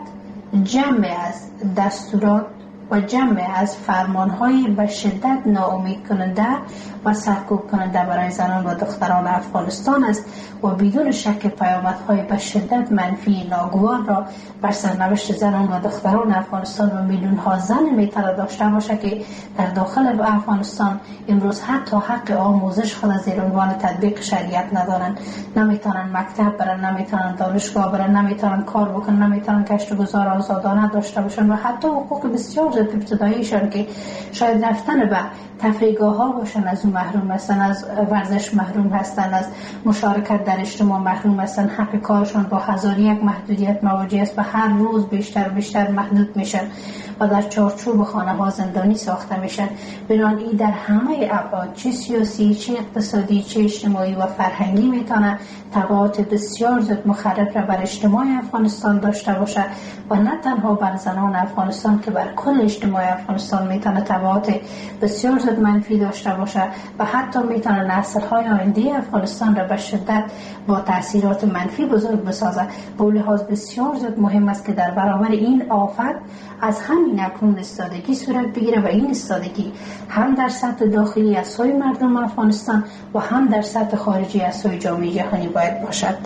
Speaker 14: جمع از دستورات و جمع از فرمانهای به شدت ناامید کننده و سرکوب کننده برای زنان و دختران افغانستان است و بدون شک پیامدهای به شدت منفی ناگوار را بر سرنوشت زنان و دختران افغانستان و میلیون ها زن میتونه داشته باشه که در داخل افغانستان امروز حتی حق آموزش خود زیر عنوان تطبیق شریعت ندارن، نمیتونن مکتب برن، نمیتونن دانشگاه برن، نمیتونن کار بکنن، نمیتونن کشت و گذار آزادانه داشته باشن و حتی حقوق بسیار زیاد ابتداییشان که شاید رفتن به تفریحگاه ها باشن از اون محروم هستن، از ورزش محروم هستن، از مشارکت در اجتماع محروم هستن، حق کارشان با هزار یک محدودیت مواجه است و هر روز بیشتر و بیشتر محدود میشن و در چارچوب خانه ها زندانی ساخته میشن. بنابراین در همه ابعاد چه سیاسی، چه اقتصادی، چه اجتماعی و فرهنگی میتونه تبعات بسیار زیاد مخرب را بر اجتماع افغانستان داشته باشه و نه تنها بر زنان افغانستان که بر کل اجتماع افغانستان میتونه تبعات بسیار زیاد منفی داشته باشه و حتی میتونه نسل‌های آینده افغانستان را به شدت با تاثیرات منفی بزرگ بسازه. به لحاظ بسیار زیاد مهم است که در برابر این آفت از همین اکنون استادگی صورت بگیره و این استادگی هم در سطح داخلی از سوی مردم افغانستان و هم در سطح خارجی از سوی جامعه جهانی باید باشد.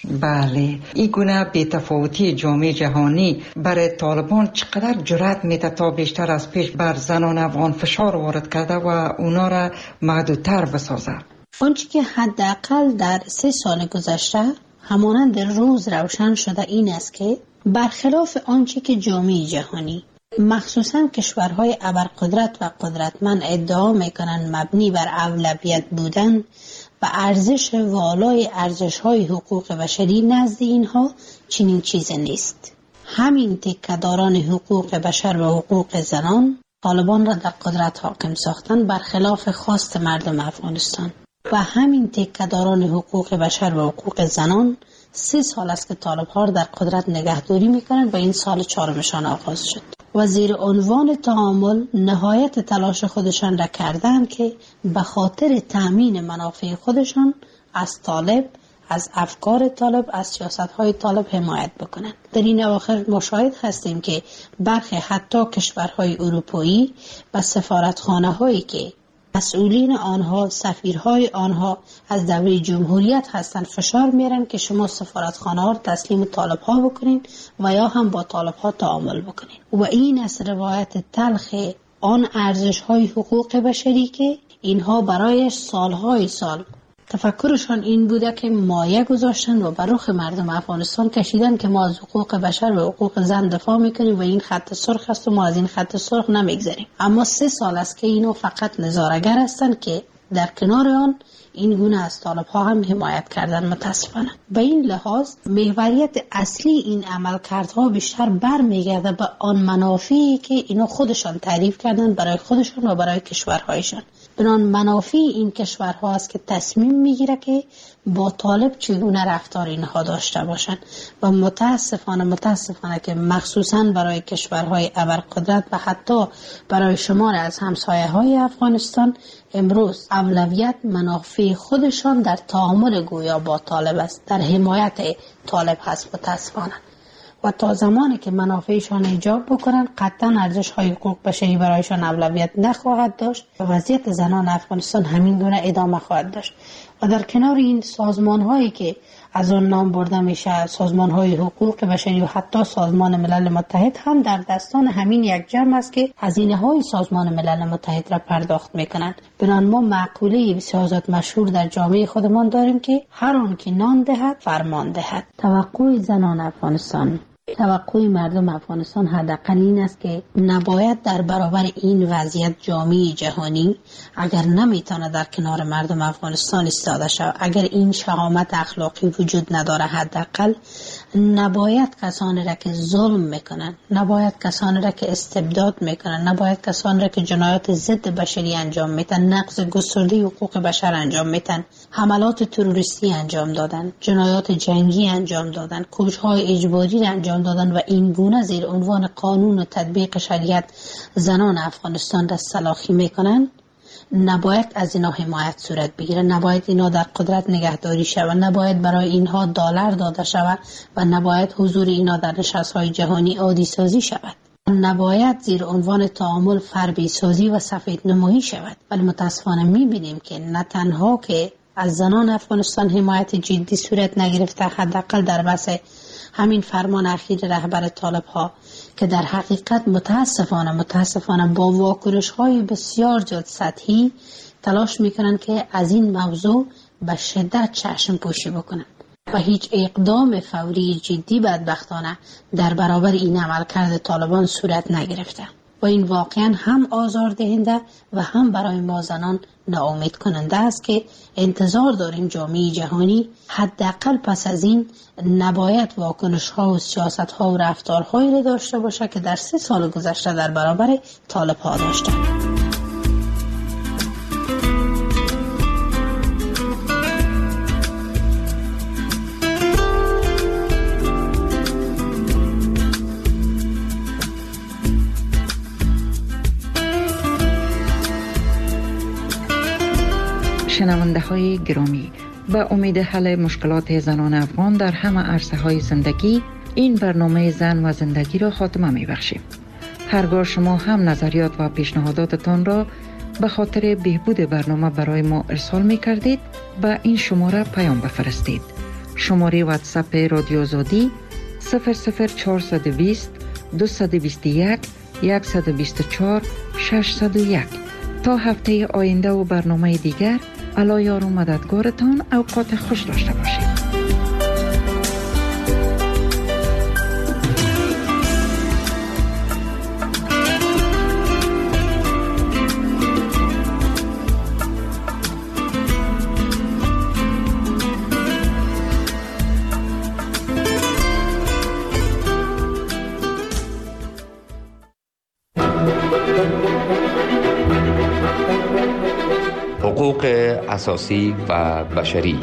Speaker 10: بله، این گونه بی‌تفاوتی جامعه جهانی برای طالبان چقدر جرأت میده تا بیشتر از پیش بر زنان افغان فشار وارد کرده و اونا را محدودتر بسازه؟
Speaker 14: آنچه که حداقل در سه سال گذشته همانند روز روشن شده این است که برخلاف آنچه که جامعه جهانی مخصوصا کشورهای ابرقدرت و قدرتمند ادعا میکنن مبنی بر اولویت بودن و ارزش والای ارزش‌های حقوق بشری نزد اینها چنین چیزی نیست. همین تکه‌داران حقوق بشر و حقوق زنان طالبان را در قدرت حاکم ساختن برخلاف خواست مردم افغانستان و همین تکه‌داران حقوق بشر و حقوق زنان سه سال است که طالب ها در قدرت نگهداری میکنند و این سال چهارمشان آغاز شد و زیر عنوان تعامل نهایت تلاش خودشان را کردند که به خاطر تأمین منافع خودشان از طالب، از افکار طالب، از سیاست های طالب حمایت بکنند. در این اواخر مشاهد هستیم که برخی حتی کشورهای اروپایی و سفارتخانه هایی که مسئولین آنها، سفیرهای آنها از دوره جمهوریت هستند فشار میارن که شما سفارتخانه ها رو تسلیم طالب ها بکنین و یا هم با طالب ها تعامل بکنین و این از روایت تلخ آن ارزش های حقوق بشری که اینها برایش سالهای سال تفکرشان این بوده که مایه گذاشتن و بر رخ مردم افغانستان کشیدن که ما از حقوق بشر و حقوق زن دفاع میکنیم و این خط سرخ است و ما از این خط سرخ نمیگذریم. اما سه سال است که اینو فقط نظاره‌گر هستند که در کنار آن این گونه از طالب ها هم حمایت کردن. متاسفانه به این لحاظ محوریت اصلی این عملکردها بیشتر برمیگرده به آن منافعی که اینا خودشان تعریف کردن برای خودشان و برای کشورهایشان. بنان منافع این کشورها است که تصمیم میگیره که با طالب چگونه رفتار اینها داشته باشند و متاسفانه متاسفانه که مخصوصا برای کشورهای ابرقدرت و حتی برای شمار از همسایه های افغانستان امروز اولویت منافع خودشان در تعامل گویا با طالب است، در حمایت طالب هست. متاسفانه و تا زمانی که منافعشان ایجاب بکنن قطعا ارزش های حقوق بشری برایشان اولویت نخواهد داشت و وضعیت زنان افغانستان همین گونه ادامه خواهد داشت. و در کنار این سازمان هایی که از آن نام برده میشه، سازمان های حقوق بشری و حتی سازمان ملل متحد هم در دستان همین یک جمع است که هزینه های سازمان ملل متحد را پرداخت میکنند. بنابراین ما مقوله بسیار مشهور در جامعه خودمان داریم که هر آن که نان دهد فرمان دهد. توقع زنان افغانستان، توقع مردم افغانستان حداقل این است که نباید در برابر این وضعیت جامعه جهانی اگر نمیتونه در کنار مردم افغانستان ایستاده شود، اگر این شهامت اخلاقی وجود نداره، حداقل نباید کسانی را که ظلم میکنن، نباید کسانی را که استبداد میکنن، نباید کسانی را که جنایات ضد بشری انجام میدن، نقض گسترده حقوق بشر انجام میدن، حملات تروریستی انجام دادن، جنایات جنگی انجام دادن، کشت‌های اجباری را انجام دادن و این گونه زیر عنوان قانون و تطبیق شریعت زنان افغانستان را سلاخی میکنن. نباید از اینا حمایت صورت بگیره، نباید اینا در قدرت نگهداری شود، نباید برای اینها دلار داده شود و نباید حضور اینا در نشست‌های جهانی عادی سازی شود. نباید زیر عنوان تعامل فربی سازی و سفید نمایی شود. ولی متاسفانه میبینیم که نه تنها که از زنان افغانستان حمایت جدی صورت نگرفته، حداقل در بحث همین فرمان اخیر رهبر طالب ها که در حقیقت متاسفانه متاسفانه با واکنش های بسیار زیاد سطحی تلاش میکنن که از این موضوع به شدت چشم پوشی بکنن و هیچ اقدام فوری جدی بدبختانه در برابر این عملکرد طالبان صورت نگرفته و این واقعا هم آزاردهنده و هم برای ما زنان ناامید کننده است که انتظار داریم جامعه جهانی حداقل پس از این نباید واکنش ها و سیاست ها و رفتارهایی را داشته باشه که در سه سال گذشته در برابر طالب ها داشته.
Speaker 10: شنونده های گرامی، به امید حل مشکلات زنان افغان در همه عرصه های زندگی این برنامه زن و زندگی را خاتمه می بخشیم. هرگاه شما هم نظریات و پیشنهاداتتان را به خاطر بهبود برنامه برای ما ارسال می کردید به این شماره پیام بفرستید. شماره واتساپ رادیو آزادی صفر صفر چهارصد و بیست دویست و بیست و یک صد و بیست و چهار ششصد و یک. تا هفته آینده و برنامه دیگر، الله یار و مددگارتان. اوقات خوش داشته باشید.
Speaker 15: حقوق اساسی و بشری.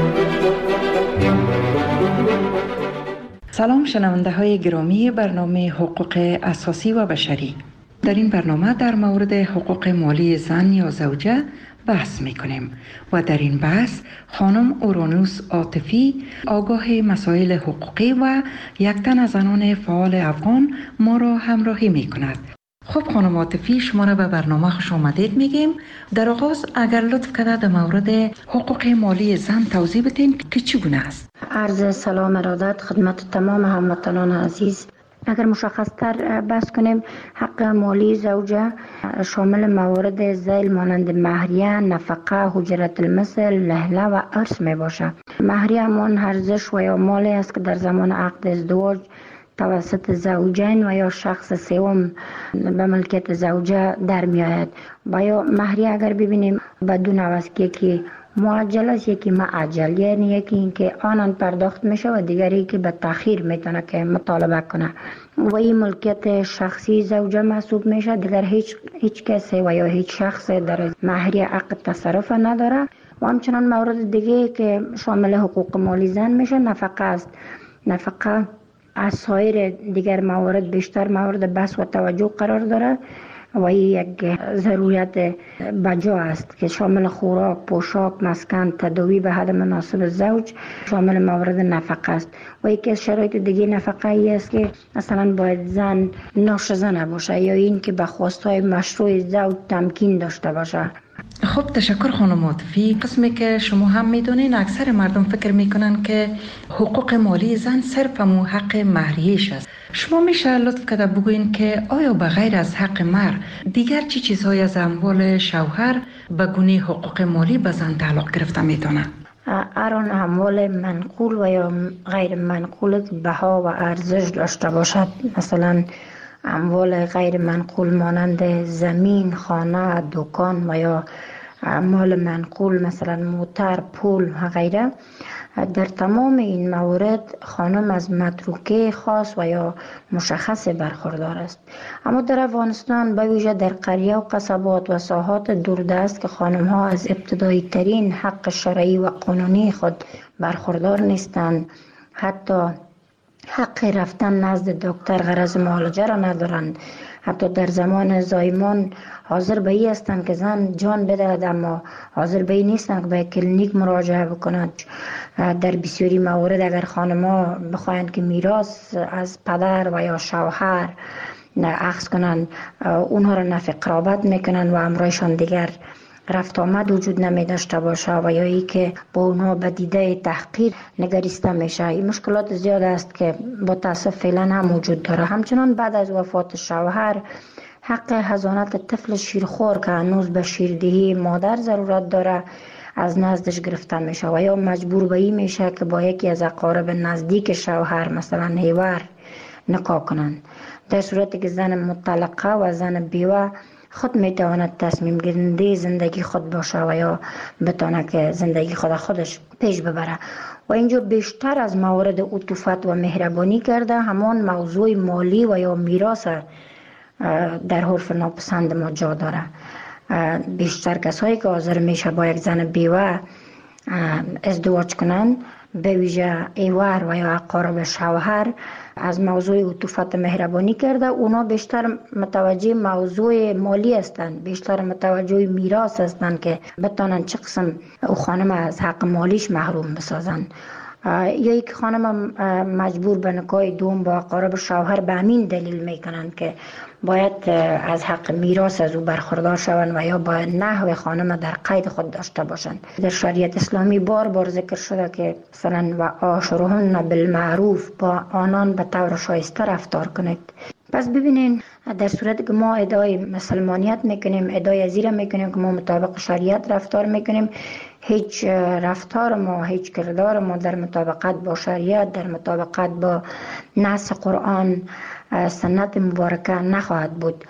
Speaker 10: سلام شنونده های گرامی برنامه حقوق اساسی و بشری. در این برنامه در مورد حقوق مالی زن یا زوجه بحث می کنیم و در این بحث خانم اورانوس عاطفی آگاه مسائل حقوقی و یک تن از زنان فعال افغان ما را همراهی می کند. خب خانم عاطفی، شما را به برنامه خوش آمدید میگیم. در آغاز اگر لطف کنید در مورد حقوق مالی زن توضیح بدین که چگونه است.
Speaker 16: عرض سلام ارادت خدمت تمام هموطنان عزیز. اگر مشخص تر بحث کنیم، حق مالی زوجه شامل موارد ذیل مانند مهریه، نفقه، حجرت المثل، لهله و ارث می باشه. مهریه همان ارزش و یا مالی است که در زمان عقد ازدواج توسط زوجین و یا شخص سوم به ملکیت زوجه در می آید. و یا مهریه اگر ببینیم بدون عوض که یکی معجل است، یکی معجل، یعنی یکی این که آنان پرداخت میشه و دیگری که به تأخیر میتونه که مطالبه کنه و این ملکیت شخصی زوجه محسوب میشه. دیگر هیچ هیچ کسی و یا هیچ شخص در مهریه عقد تصرف نداره. و همچنان مورد دیگه که شامل حقوق مالی زن میشه نفقه است. نفقه از سایر دیگر موارد بیشتر مورد بحث و توجه قرار داره و این یک ضرورت بجا است که شامل خوراک، پوشاک، مسکن، تداوی به حد مناسب زوج، شامل موارد نفقه است. و یکی از شرایط دیگه نفقه ای است که مثلا باید زن ناشزه نباشه یا این که به خواستهای مشروع زوج تمکین داشته باشه.
Speaker 10: خب تشکر خانم عاطفی. قسمی که شما هم میدونین اکثر مردم فکر میکنن که حقوق مالی زن صرف همو حق مهریش است. شما میشه لطف کرده بگوین که آیا به غیر از حق مهر دیگر چی چیزهای از اموال شوهر به گونه حقوق مالی به زن تعلق گرفته میتونه؟
Speaker 16: هر اموال منقول و یا غیر منقول بها و ارزش داشته باشد، مثلا اموال غیر منقول مانند زمین، خانه، دکان و یا اموال منقول مثلا موتر، پول و غیره، در تمام این موارد خانم از متروکه خاص و یا مشخص برخوردار است. اما در افغانستان به ویژه در قریه و قصبات و ساحات دوردست که خانم ها از ابتدایی ترین حق شرعی و قانونی خود برخوردار نیستند، حتی حق رفتن نزد دکتر غرض معالجه را ندارند، حتی در زمان زایمان حاضر به این هستند که زن جان بدهد اما حاضر به این نیستند که به کلینیک مراجعه بکنند. در بسیاری موارد اگر خانم‌ها بخواهند که میراث از پدر و یا شوهر اخذ کنند، اونها را نفی قرابت میکنند و امرایشان دیگر رفت آمد وجود نمی داشته باشه و یا ای که با اونها به دیده تحقیر نگریسته میشه. این مشکلات زیاد است که با تاسف فعلا هم وجود داره. همچنان بعد از وفات شوهر حق حضانت طفل شیرخوار که هنوز به شیردهی مادر ضرورت داره از نزدش گرفته میشه و یا مجبور به این میشه که با یکی از اقارب نزدیک شوهر مثلا هیور نکاح کنند. در صورتی که زن مطلقه و زن بیوه خود میتواند تصمیم گیرنده زندگی خود باشه و یا بتونه که زندگی خود خودش پیش ببره. و اینجا بیشتر از موارد عطوفت و مهربانی کرده همان موضوع مالی و یا میراث در حرف ناپسند ما جا داره. بیشتر کسایی که حاضر میشه با یک زن بیوه ازدواج کنن، به ویژه ایوار و یا اقارب شوهر، از موضوع عطوفت مهربانی کرده. اونا بیشتر متوجه موضوع مالی هستند، بیشتر متوجه میراث هستند که بتونن چه قسم او خانم از حق مالیش محروم بسازن. یا یک خانم مجبور به نکاح دوم با اقارب شوهر به همین دلیل میکنند که باید از حق میراث از او برخوردار شوند و یا باید نحو خانم در قید خود داشته باشند. در شریعت اسلامی بار بار ذکر شده که مثلا و عاشرهن بالمعروف، با آنان به طور شایسته رفتار کنید. پس ببینین در صورتی که ما ادعای مسلمانیت میکنیم، ادعای ازیره میکنیم که ما مطابق شریعت رفتار میکنیم، هیچ رفتار ما، هیچ کردار ما در مطابقت با شریعت، در مطابقت با نص قرآن، سنت مبارکه نخواهد بود.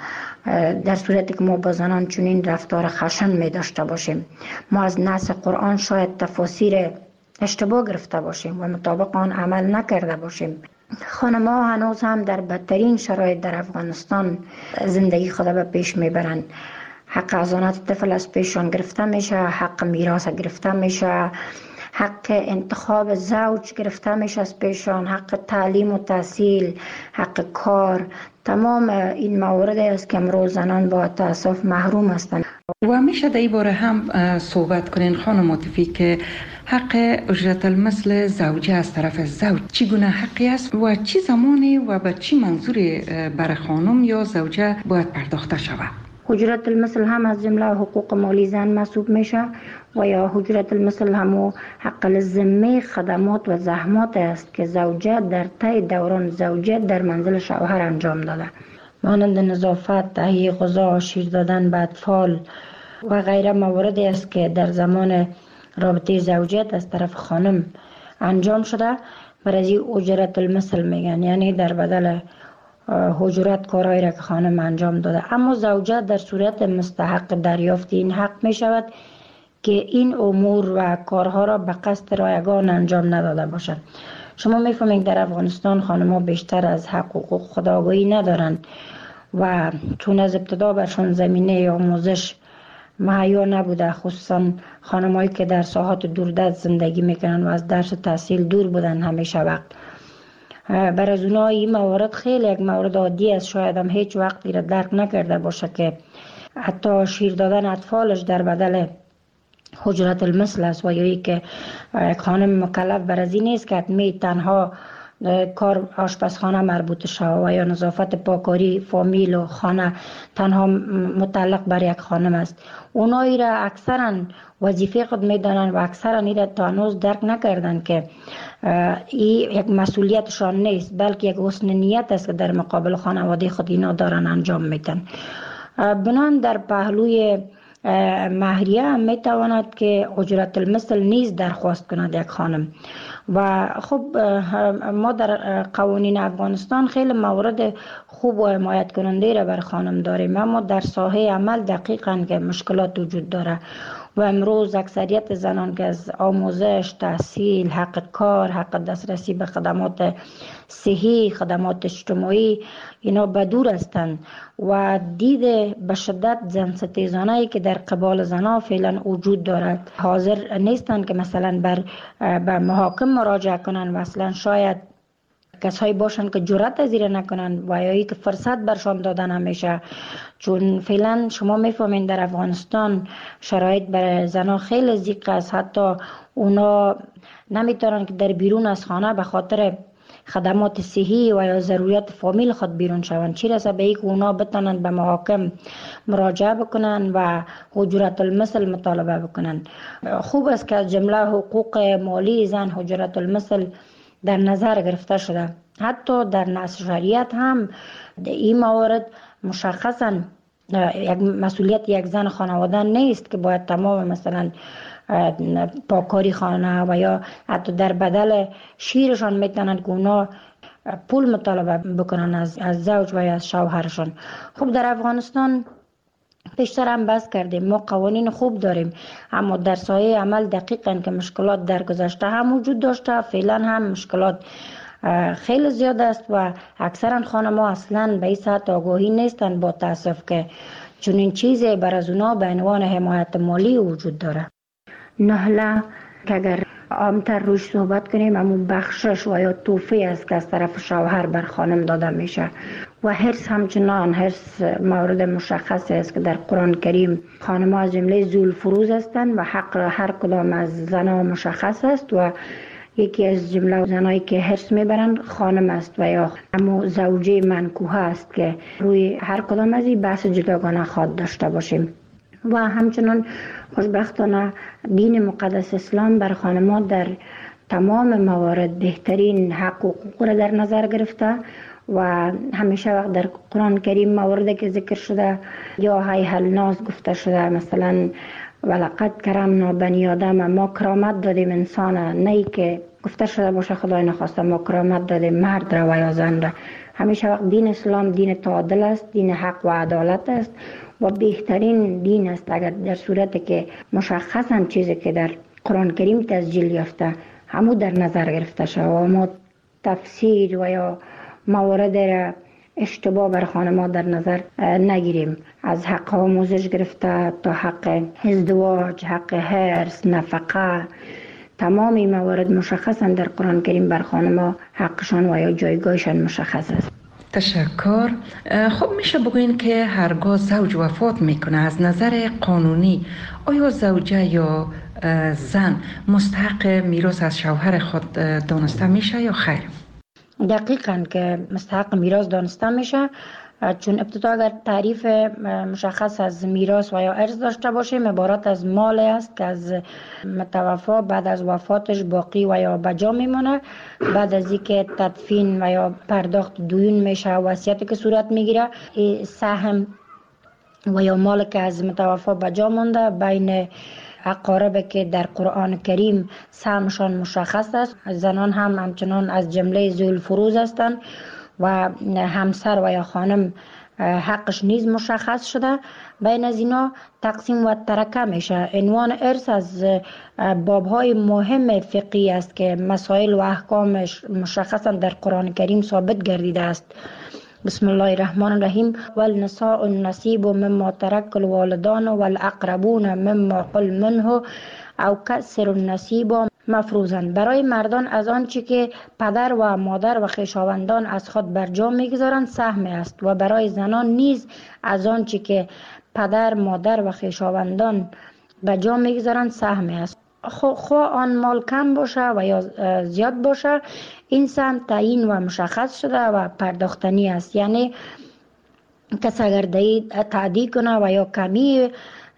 Speaker 16: در صورتی که ما با زنان چنین رفتار خشن می داشته باشیم، ما از نص قرآن شاید تفاسیر اشتباه گرفته باشیم و مطابق آن عمل نکرده باشیم. خانم ها هنوز هم در بدترین شرایط در افغانستان زندگی خود به پیش میبرند. حق حضانت طفل از پیشان گرفته میشه، حق میراث گرفته میشه، حق انتخاب زوج گرفته میشه از پیشان، حق تعلیم و تحصیل، حق کار. تمام این موارد است که امروز زنان با تاسف محروم هستند.
Speaker 10: و میشه در این باره هم صحبت کنین خانم عاطفی که حق اجرت المثل زوجه از طرف زوج چگونه حقی است و چی زمانی و به چی منظوری بر خانم یا زوجه باید پرداخته شود؟
Speaker 16: اجرت المثل هم از جمله حقوق مالی زن محسوب میشه و یا اجرت المثل هم حق الذمه خدمات و زحمات است که زوجه در طی دوران زوجه در منزل شوهر انجام داده، مانند نظافت، تهیه غذا، شیر دادن به اطفال و غیره مواردی است که در زمان رابطه زوجیت از طرف خانم انجام شده. برای اجرت المثل میگن، یعنی در بدل اجرت کارهایی را که خانم انجام داده. اما زوجه در صورت مستحق دریافت این حق می شود که این امور و کارها را به قصد رایگان انجام نداده باشد. شما میفهمید در افغانستان خانم‌ها بیشتر از حق و حقوق خودآگاهی ندارند و چون از ابتدا برشان زمینه آموزش مهیا نبوده، خصوصا خانم‌هایی که در ساحات دوردست زندگی میکنن و از درس و تحصیل دور بودن همیشه وقت. بر از اونها این موارد خیلی یک مورد عادی است، شاید هم هیچ وقت را درک نکرده باشه که حتی شیر دادن اطفالش در بدل حجرت المثل است و یا ای که یک خانم مکلف بر از این نیست که حتمی تنها کار آشپزخانه مربوط شود و یا نظافت پاکاری فامیل و خانه تنها متعلق بر یک خانم است. اونایی را اکثرا وظیفه خود میدانند و اکثرا این را تا هنوز درک نکردن که این یک مسئولیتشان نیست، بلکه یک حسن نیت است که در مقابل خانواده خود اینا دارن انجام میدن. بنان در پهلوی مهریه هم میتواند که اجرت المثل نیز درخواست کند یک خانم. و خب ما در قوانین افغانستان خیلی موارد خوب و حمایت کننده را بر خانم داریم، اما در ساحه عمل دقیقاً که مشکلات وجود داره و امروز اکثریت زنان که از آموزش، تحصیل، حق کار، حق دسترسی به خدمات صحی، خدمات اجتماعی اینا بدور هستند و دید به شدت زن ستیزانه‌ای که در قبال زنها فعلا وجود دارد حاضر نیستند که مثلا بر به محاکم مراجعه کنند و اصلا شاید کسایی باشند که جرأت از این نکنند و یا ای که فرصت برشان دادن همیشه، چون فعلا شما میفهمین در افغانستان شرایط برای زنها خیلی ضیق است، حتی اونا نمیتونن که در بیرون از خانه به خاطر خدمات صحی و یا ضروریات فامیل خود بیرون شوند، چی رسه به ای که اونا بتانند به محاکم مراجعه بکنن و حجرت المثل مطالبه بکنن. خوب است که از جمله حقوق مالی زن حجرت المثل در نظر گرفته شده. حتی در نص شریعت هم این موارد مشخصا یک مسئولیت یک زن خانواده نیست که باید تمام مثلا پاکاری خانه و یا حتی در بدل شیرشان میتونند که اونا پول مطالبه بکنن از, از زوج و یا از شوهرشان. خب در افغانستان پیشتر هم بحث کردیم ما قوانین خوب داریم، اما در سایه عمل دقیقاً که مشکلات در گذشته هم وجود داشته، فعلا هم مشکلات خیلی زیاد است و اکثرا خانم‌ها اصلا به این سطح آگاهی نیستند با تاسف که چنین چیزی بر از اونا به عنوان حمایت مالی وجود داره. نهله که اگر عامتر روش صحبت کنیم همون بخشش و یا توفی است که از طرف شوهر بر خانم داده میشه و حرص همچنان حرص مورد مشخص است که در قرآن کریم خانم‌ها از جمله ذوالفروز هستند و حق هر کدام از زنها مشخص است و یکی از جمله زنایی که حرص میبرند خانم است و یا همون زوجه منکوحه است که روی هر کدام از این بحث جداگانه خواد داشته باشیم. و همچنان خوشبختانه دین مقدس اسلام بر خانم‌ها در تمام موارد بهترین حق و حقوق را در نظر گرفته و همیشه وقت در قرآن کریم مواردی که ذکر شده یا هی الناس گفته شده، مثلا ولقد کرمنا بنی آدم، ما کرامت دادیم انسان، نه که گفته شده باشه خدای نخواسته ما کرامت دادیم مرد را و یا زن را. همیشه وقت دین اسلام دین تعادل است، دین حق و عدالت است و بهترین دین است اگر در صورتی که مشخصا چیزی که در قرآن کریم تسجیل یافته همو در نظر گرفته شد و ما تفسیر و یا موارد را اشتباه بر خانم‌ها در نظر نگیریم، از حق آموزش گرفته تا حق ازدواج، حق حرص، نفقه، تمام این موارد مشخصا در قرآن کریم بر خانم‌ها حقشان و یا جایگاهشان مشخص است.
Speaker 10: تشکر. خب میشه بگوین که هرگاه زوج وفات میکنه از نظر قانونی آیا زوجه یا زن مستحق میراث از شوهر خود دانسته میشه یا خیر؟
Speaker 16: دقیقاً که مستحق میراث دانسته میشه، چون ابتدا اگر تعریف مشخص از میراث و یا ارث داشته باشیم عبارت از مال است که از متوفا بعد از وفاتش باقی و یا بجا میمونه، بعد از اینکه تدفین و یا پرداخت دیون میشه وصیتی که صورت میگیره سهم و یا مال که از متوفا بجا مونده بین اقارب که در قرآن کریم سهمشان مشخص است. زنان هم همچنان از جمله ذوالفروز هستند و همسر و یا خانم حقش نیز مشخص شده. بین از اینا تقسیم و ترکه میشه. عنوان ارث از بابهای مهم فقهی است که مسائل و احکامش مشخصا در قرآن کریم ثابت گردیده است. بسم الله الرحمن الرحیم والنساء النصیب مما ترک الوالدان والاقربون مما قل منه او کسر النصیب مفروضند. برای مردان از آنچه که پدر و مادر و خویشاوندان از خود بر جا میگذارند سهم است و برای زنان نیز از آنچه که پدر مادر و خویشاوندان بر جا میگذارند سهم است. خواه آن مال کم باشه و یا زیاد باشه، این سهم تعیین و مشخص شده و پرداختنی است. یعنی کس اگر تعدی کنه و یا کمی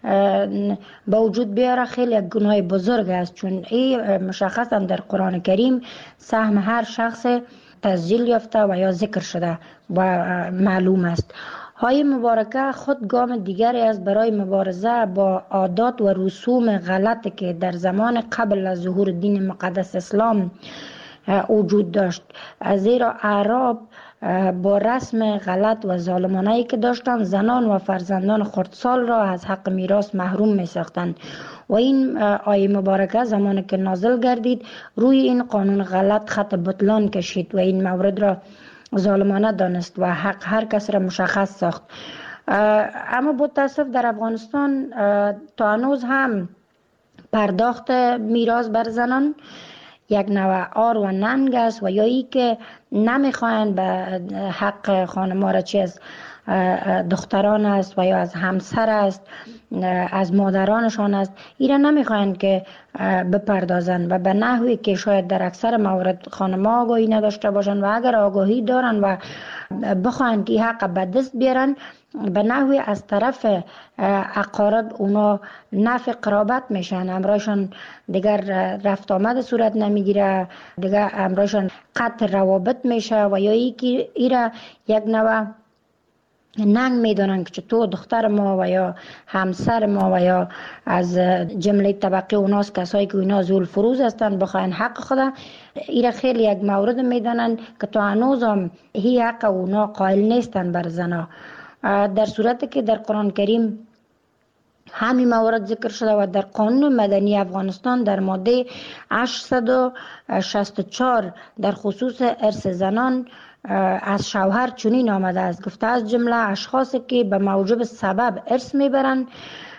Speaker 16: با وجود بیاره خیلی یک گناه بزرگ است، چون این مشخص هم در قرآن کریم سهم هر شخص تسجیل یافته و یا ذکر شده و معلوم است. های مبارکه خود گام دیگری است برای مبارزه با عادات و رسوم غلط که در زمان قبل از ظهور دین مقدس اسلام وجود داشت، زیرا اعراب با رسم غلط و ظالمانه‌ای که داشتند زنان و فرزندان خردسال را از حق میراث محروم می ساختند و این آیه مبارکه زمانی که نازل گردید روی این قانون غلط خط بطلان کشید و این مورد را ظالمانه دانست و حق هر کس را مشخص ساخت. اما با تاسف در افغانستان تا هنوز هم پرداخت میراث بر زنان یک نوع آر و ننگ است و یا ای که نمیخواهند به حق خانما را چی از دختران است و یا از همسر است، از مادرانشان است، ایران نمیخواهند که بپردازند و به نحوی که شاید در اکثر موارد خانما آگاهی نداشته باشند و اگر آگاهی دارند و بخواهند که حق به دست بیارن به نحوی از طرف اقارب اونا نفع قرابت میشن، امرایشان دیگر رفت آمد صورت نمیگیره، دیگر امرایشان قطع روابط میشه و یا ای که ایره یک نوع ننگ میدانن که تو دختر ما و یا همسر ما و یا از جمله طبقه اوناست کسایی که اینا ذوال فروز هستن بخواین حق خدا، ایره خیلی یک مورد میدانن که تو هنوز هم هی حق اونا قائل نیستن بر زنا، در صورتی که در قرآن کریم همین موارد ذکر شده و در قانون مدنی افغانستان در ماده هشتصد و شصت و چهار در خصوص ارث زنان از شوهر چنین آمده است، گفته از جمله اشخاصی که به موجب سبب ارث میبرند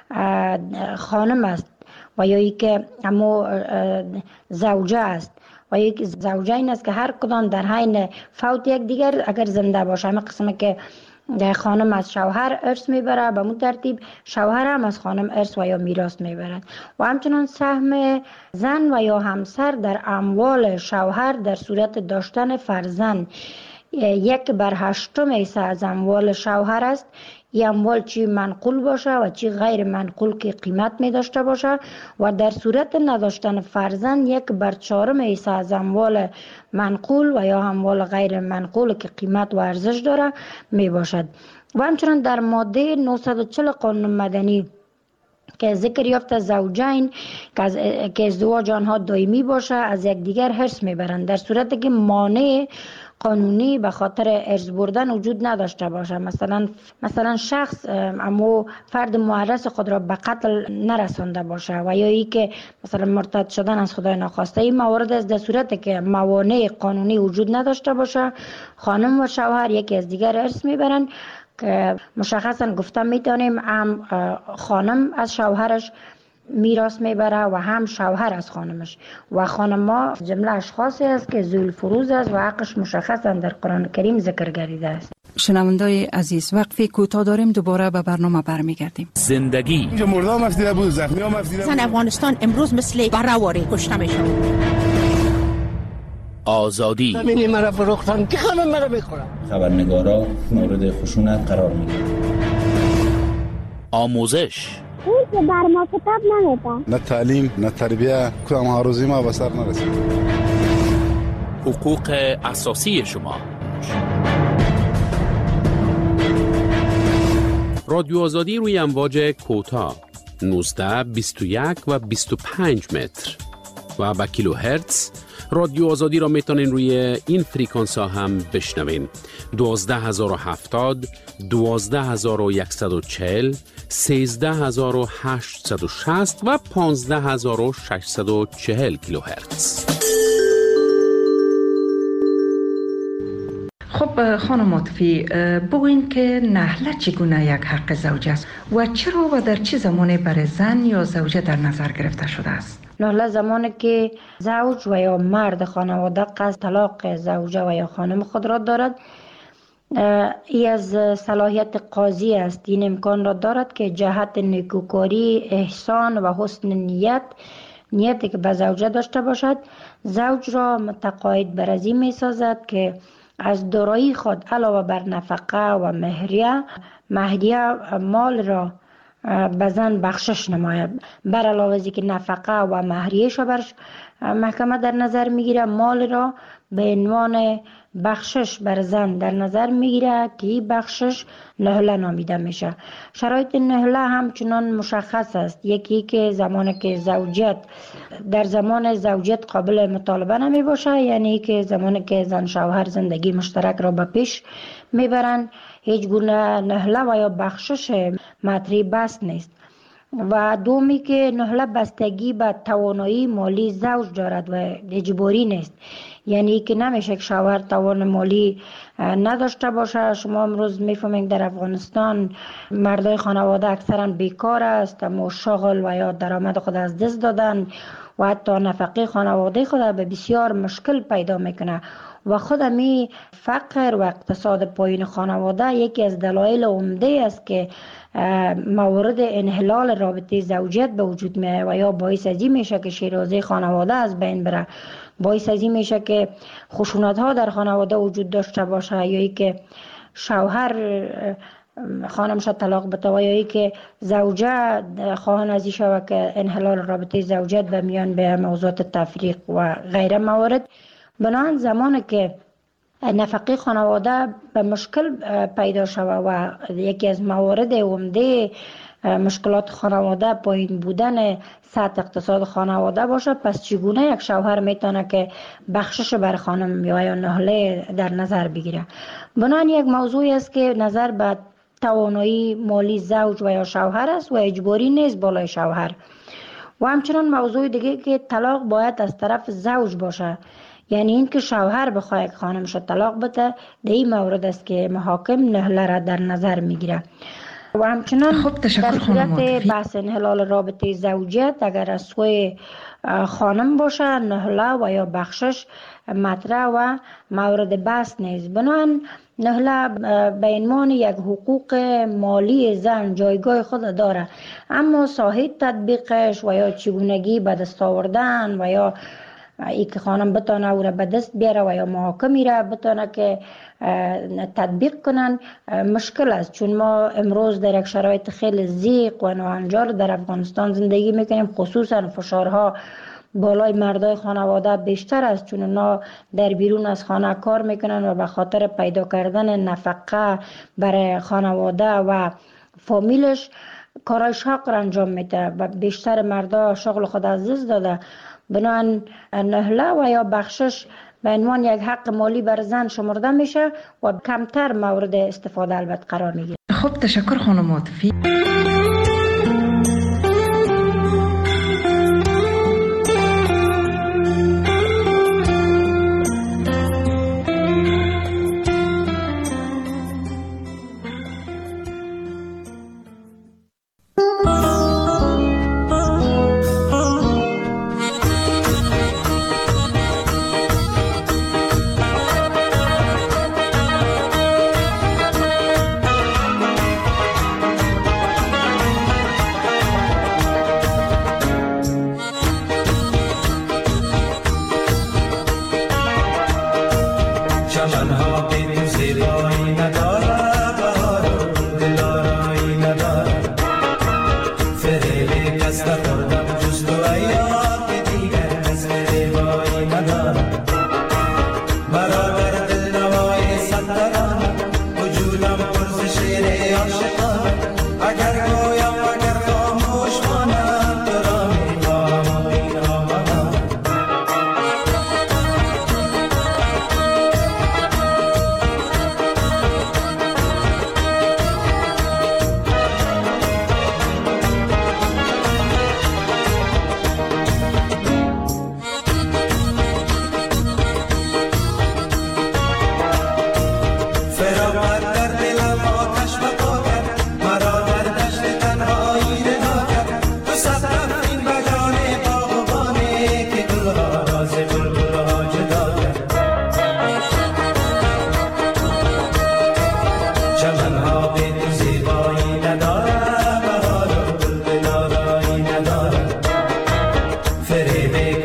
Speaker 16: خانم است و یا ای که اما زوجه است و یک زوجه این است که هر کدام در حین فوت یک دیگر اگر زنده باشه، همه قسمه که خانم از شوهر ارث میبره به مون ترتیب شوهر هم از خانم ارث و یا میراث میبرند و همچنان سهم زن و یا همسر در اموال شوهر در صورت داشتن فرزند یک بر هشتم حصه از اموال شوهر است. این اموال چی منقول باشه و چی غیر منقول که قیمت می داشته باشه و در صورت نداشتن فرزند یک بر چهارم حصه از اموال منقول و یا اموال غیر منقول که قیمت و ارزش داره می باشد. و همچنان در ماده نهصد و چهل قانون مدنی که ذکر یافته زوجین که ازدواج آنها دائمی باشه از یکدیگر حرص میبرند در صورتی که مانع قانونی به خاطر ارث بردن وجود نداشته باشه، مثلا مثلا شخص اما فرد معرض خود را به قتل نرسانده باشه و یا ای که مثلا مرتد شدن از خدای ناخواسته. این موارد است در صورتی که موانع قانونی وجود نداشته باشه خانم و شوهر یکی از دیگر ارث میبرند که مشخصا گفته میتونیم هم خانم از شوهرش میراث میبره و هم شوهر از خانمش و خانما جمله اشخاصی است که ذوال فروز است و حقش مشخصا در قرآن کریم ذکر گردیده است.
Speaker 17: شنوندای عزیز وقفی کوتاه داریم، دوباره به برنامه برمیگردیم.
Speaker 18: زندگی
Speaker 19: اینجا مردام افزیده بود، زخمی هم افزیده بود.
Speaker 8: زن افغانستان امروز مثل برآوری کشته میشه.
Speaker 18: آزادی
Speaker 19: همینی مرا فروختن که همه مرا میخورن.
Speaker 20: خبرنگارا مورد خشونت قرار میگیرن.
Speaker 18: آموزش
Speaker 21: اون که بر ما کتاب نمیده،
Speaker 19: نه تعلیم نه تربیه، کدام هاروزی ما به سر نرسید.
Speaker 18: حقوق اساسی شما.
Speaker 4: رادیو آزادی روی امواج کوتاه نوزده، بیست و یک و بیست و پنج متر و با کیلو هرتز. رادیو آزادی را میتونین روی این فریکانس ها هم بشنوین: دوازده هزار و هفتاد، دوازده هزار و صد و چهل، سیزده هزار و هشتصد و شصت و پانزده هزار و ششصد و چهل کیلو هرتز.
Speaker 10: خب خانم عاطفی، بگوین که نهله چگونه یک حق زوجه است و چرا و در چه زمانی برای زن یا زوجه در نظر گرفته شده است؟
Speaker 16: نهله زمانی که زوج و یا مرد خانواده قصد طلاق زوجه و یا خانم خود را دارد، ای از صلاحیت قاضی است. این امکان را دارد که جهت نیکوکاری، احسان و حسن نیت نیتی که به زوجه داشته باشد، زوج را متقاعد بر از این می سازد که از دارایی خود علاوه بر نفقه و مهریه مهریه مال را به زن بخشش نماید. بر علاوه از که نفقه و مهریه‌اش بر محکمه در نظر میگیره، مال را به عنوان بخشش بر زن در نظر میگیره که این بخشش نهله نامیده میشه. شرایط نهله همچنان مشخص است. یکی که زمانی که زوجیت در زمان زوجیت قابل مطالبه نمی باشه، یعنی که زمانی که زن شوهر زندگی مشترک را به پیش میبرند، هیچ گونه نهله و یا بخشش مطرح بس نیست. و دومی که نهله بستگی به توانایی مالی زوج دارد و اجباری نیست، یعنی که نمیشه که شوهر توان مالی نداشته باشه. شما امروز میفهمید در افغانستان مردای خانواده اکثرا بیکار است، اما شغل و یا درآمد خود از دست دادن و حتی نفقه خانواده خود به بسیار مشکل پیدا میکنه و خود می فقر و اقتصاد پایین خانواده یکی از دلایل عمده است که موارد انحلال رابطه زوجیت به وجود میاد و یا باعث از این میشه که شیرازه خانواده از بین بره، باعث از این میشه که خشونت ها در خانواده وجود داشته باشه، یا ای که شوهر خانمش طلاق بده و یا ای که زوجه خواهان از این شود که انحلال رابطه زوجیت به میان به موضوعات تفریق و غیره موارد. بنابراین زمانی که نفقه خانواده به مشکل پیدا شود و یکی از موارد عمده مشکلات خانواده پایین بودن سطح اقتصاد خانواده باشه، پس چگونه یک شوهر میتونه که بخشش بر خانم یا نهله در نظر بگیره؟ بنابراین یک موضوعی است که نظر به توانایی مالی زوج و یا شوهر است و اجباری نیست بالای شوهر. و همچنان موضوع دیگه که طلاق باید از طرف زوج باشه، یعنی این که شوهر بخواه یک خانمش طلاق بده، در این مورد است که محاکم نهله را در نظر میگیره. و همچنان در صورت بحث انحلال رابطه زوجیت اگر از سوی خانم باشه، نهله و یا بخشش مطرح و مورد بحث نیست. بنابراین نهله به عنوان یک حقوق مالی زن جایگاه خود داره، اما ساحه تطبیقش و یا چگونگی به دست آوردن و یا ای که خانم بتانه او را به دست بیاره و یا محاکمی را بتانه که تطبیق کنن مشکل است، چون ما امروز در یک شرایط خیلی ضیق و ناهنجار در افغانستان زندگی میکنیم. خصوصا فشارها بالای مردای خانواده بیشتر است، چون اونا در بیرون از خانه کار میکنن و به خاطر پیدا کردن نفقه برای خانواده و فامیلش کارهای شاق را انجام میده و بیشتر مردا شغل خود از دست داده. بنابراین نهله و یا بخشش به عنوان یک حق مالی بر زن شمرده میشه و کمتر مورد استفاده البته قرار میگیره.
Speaker 10: خب تشکر خانم عاطفی.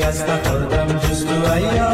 Speaker 3: شکست خوردم جست و ایام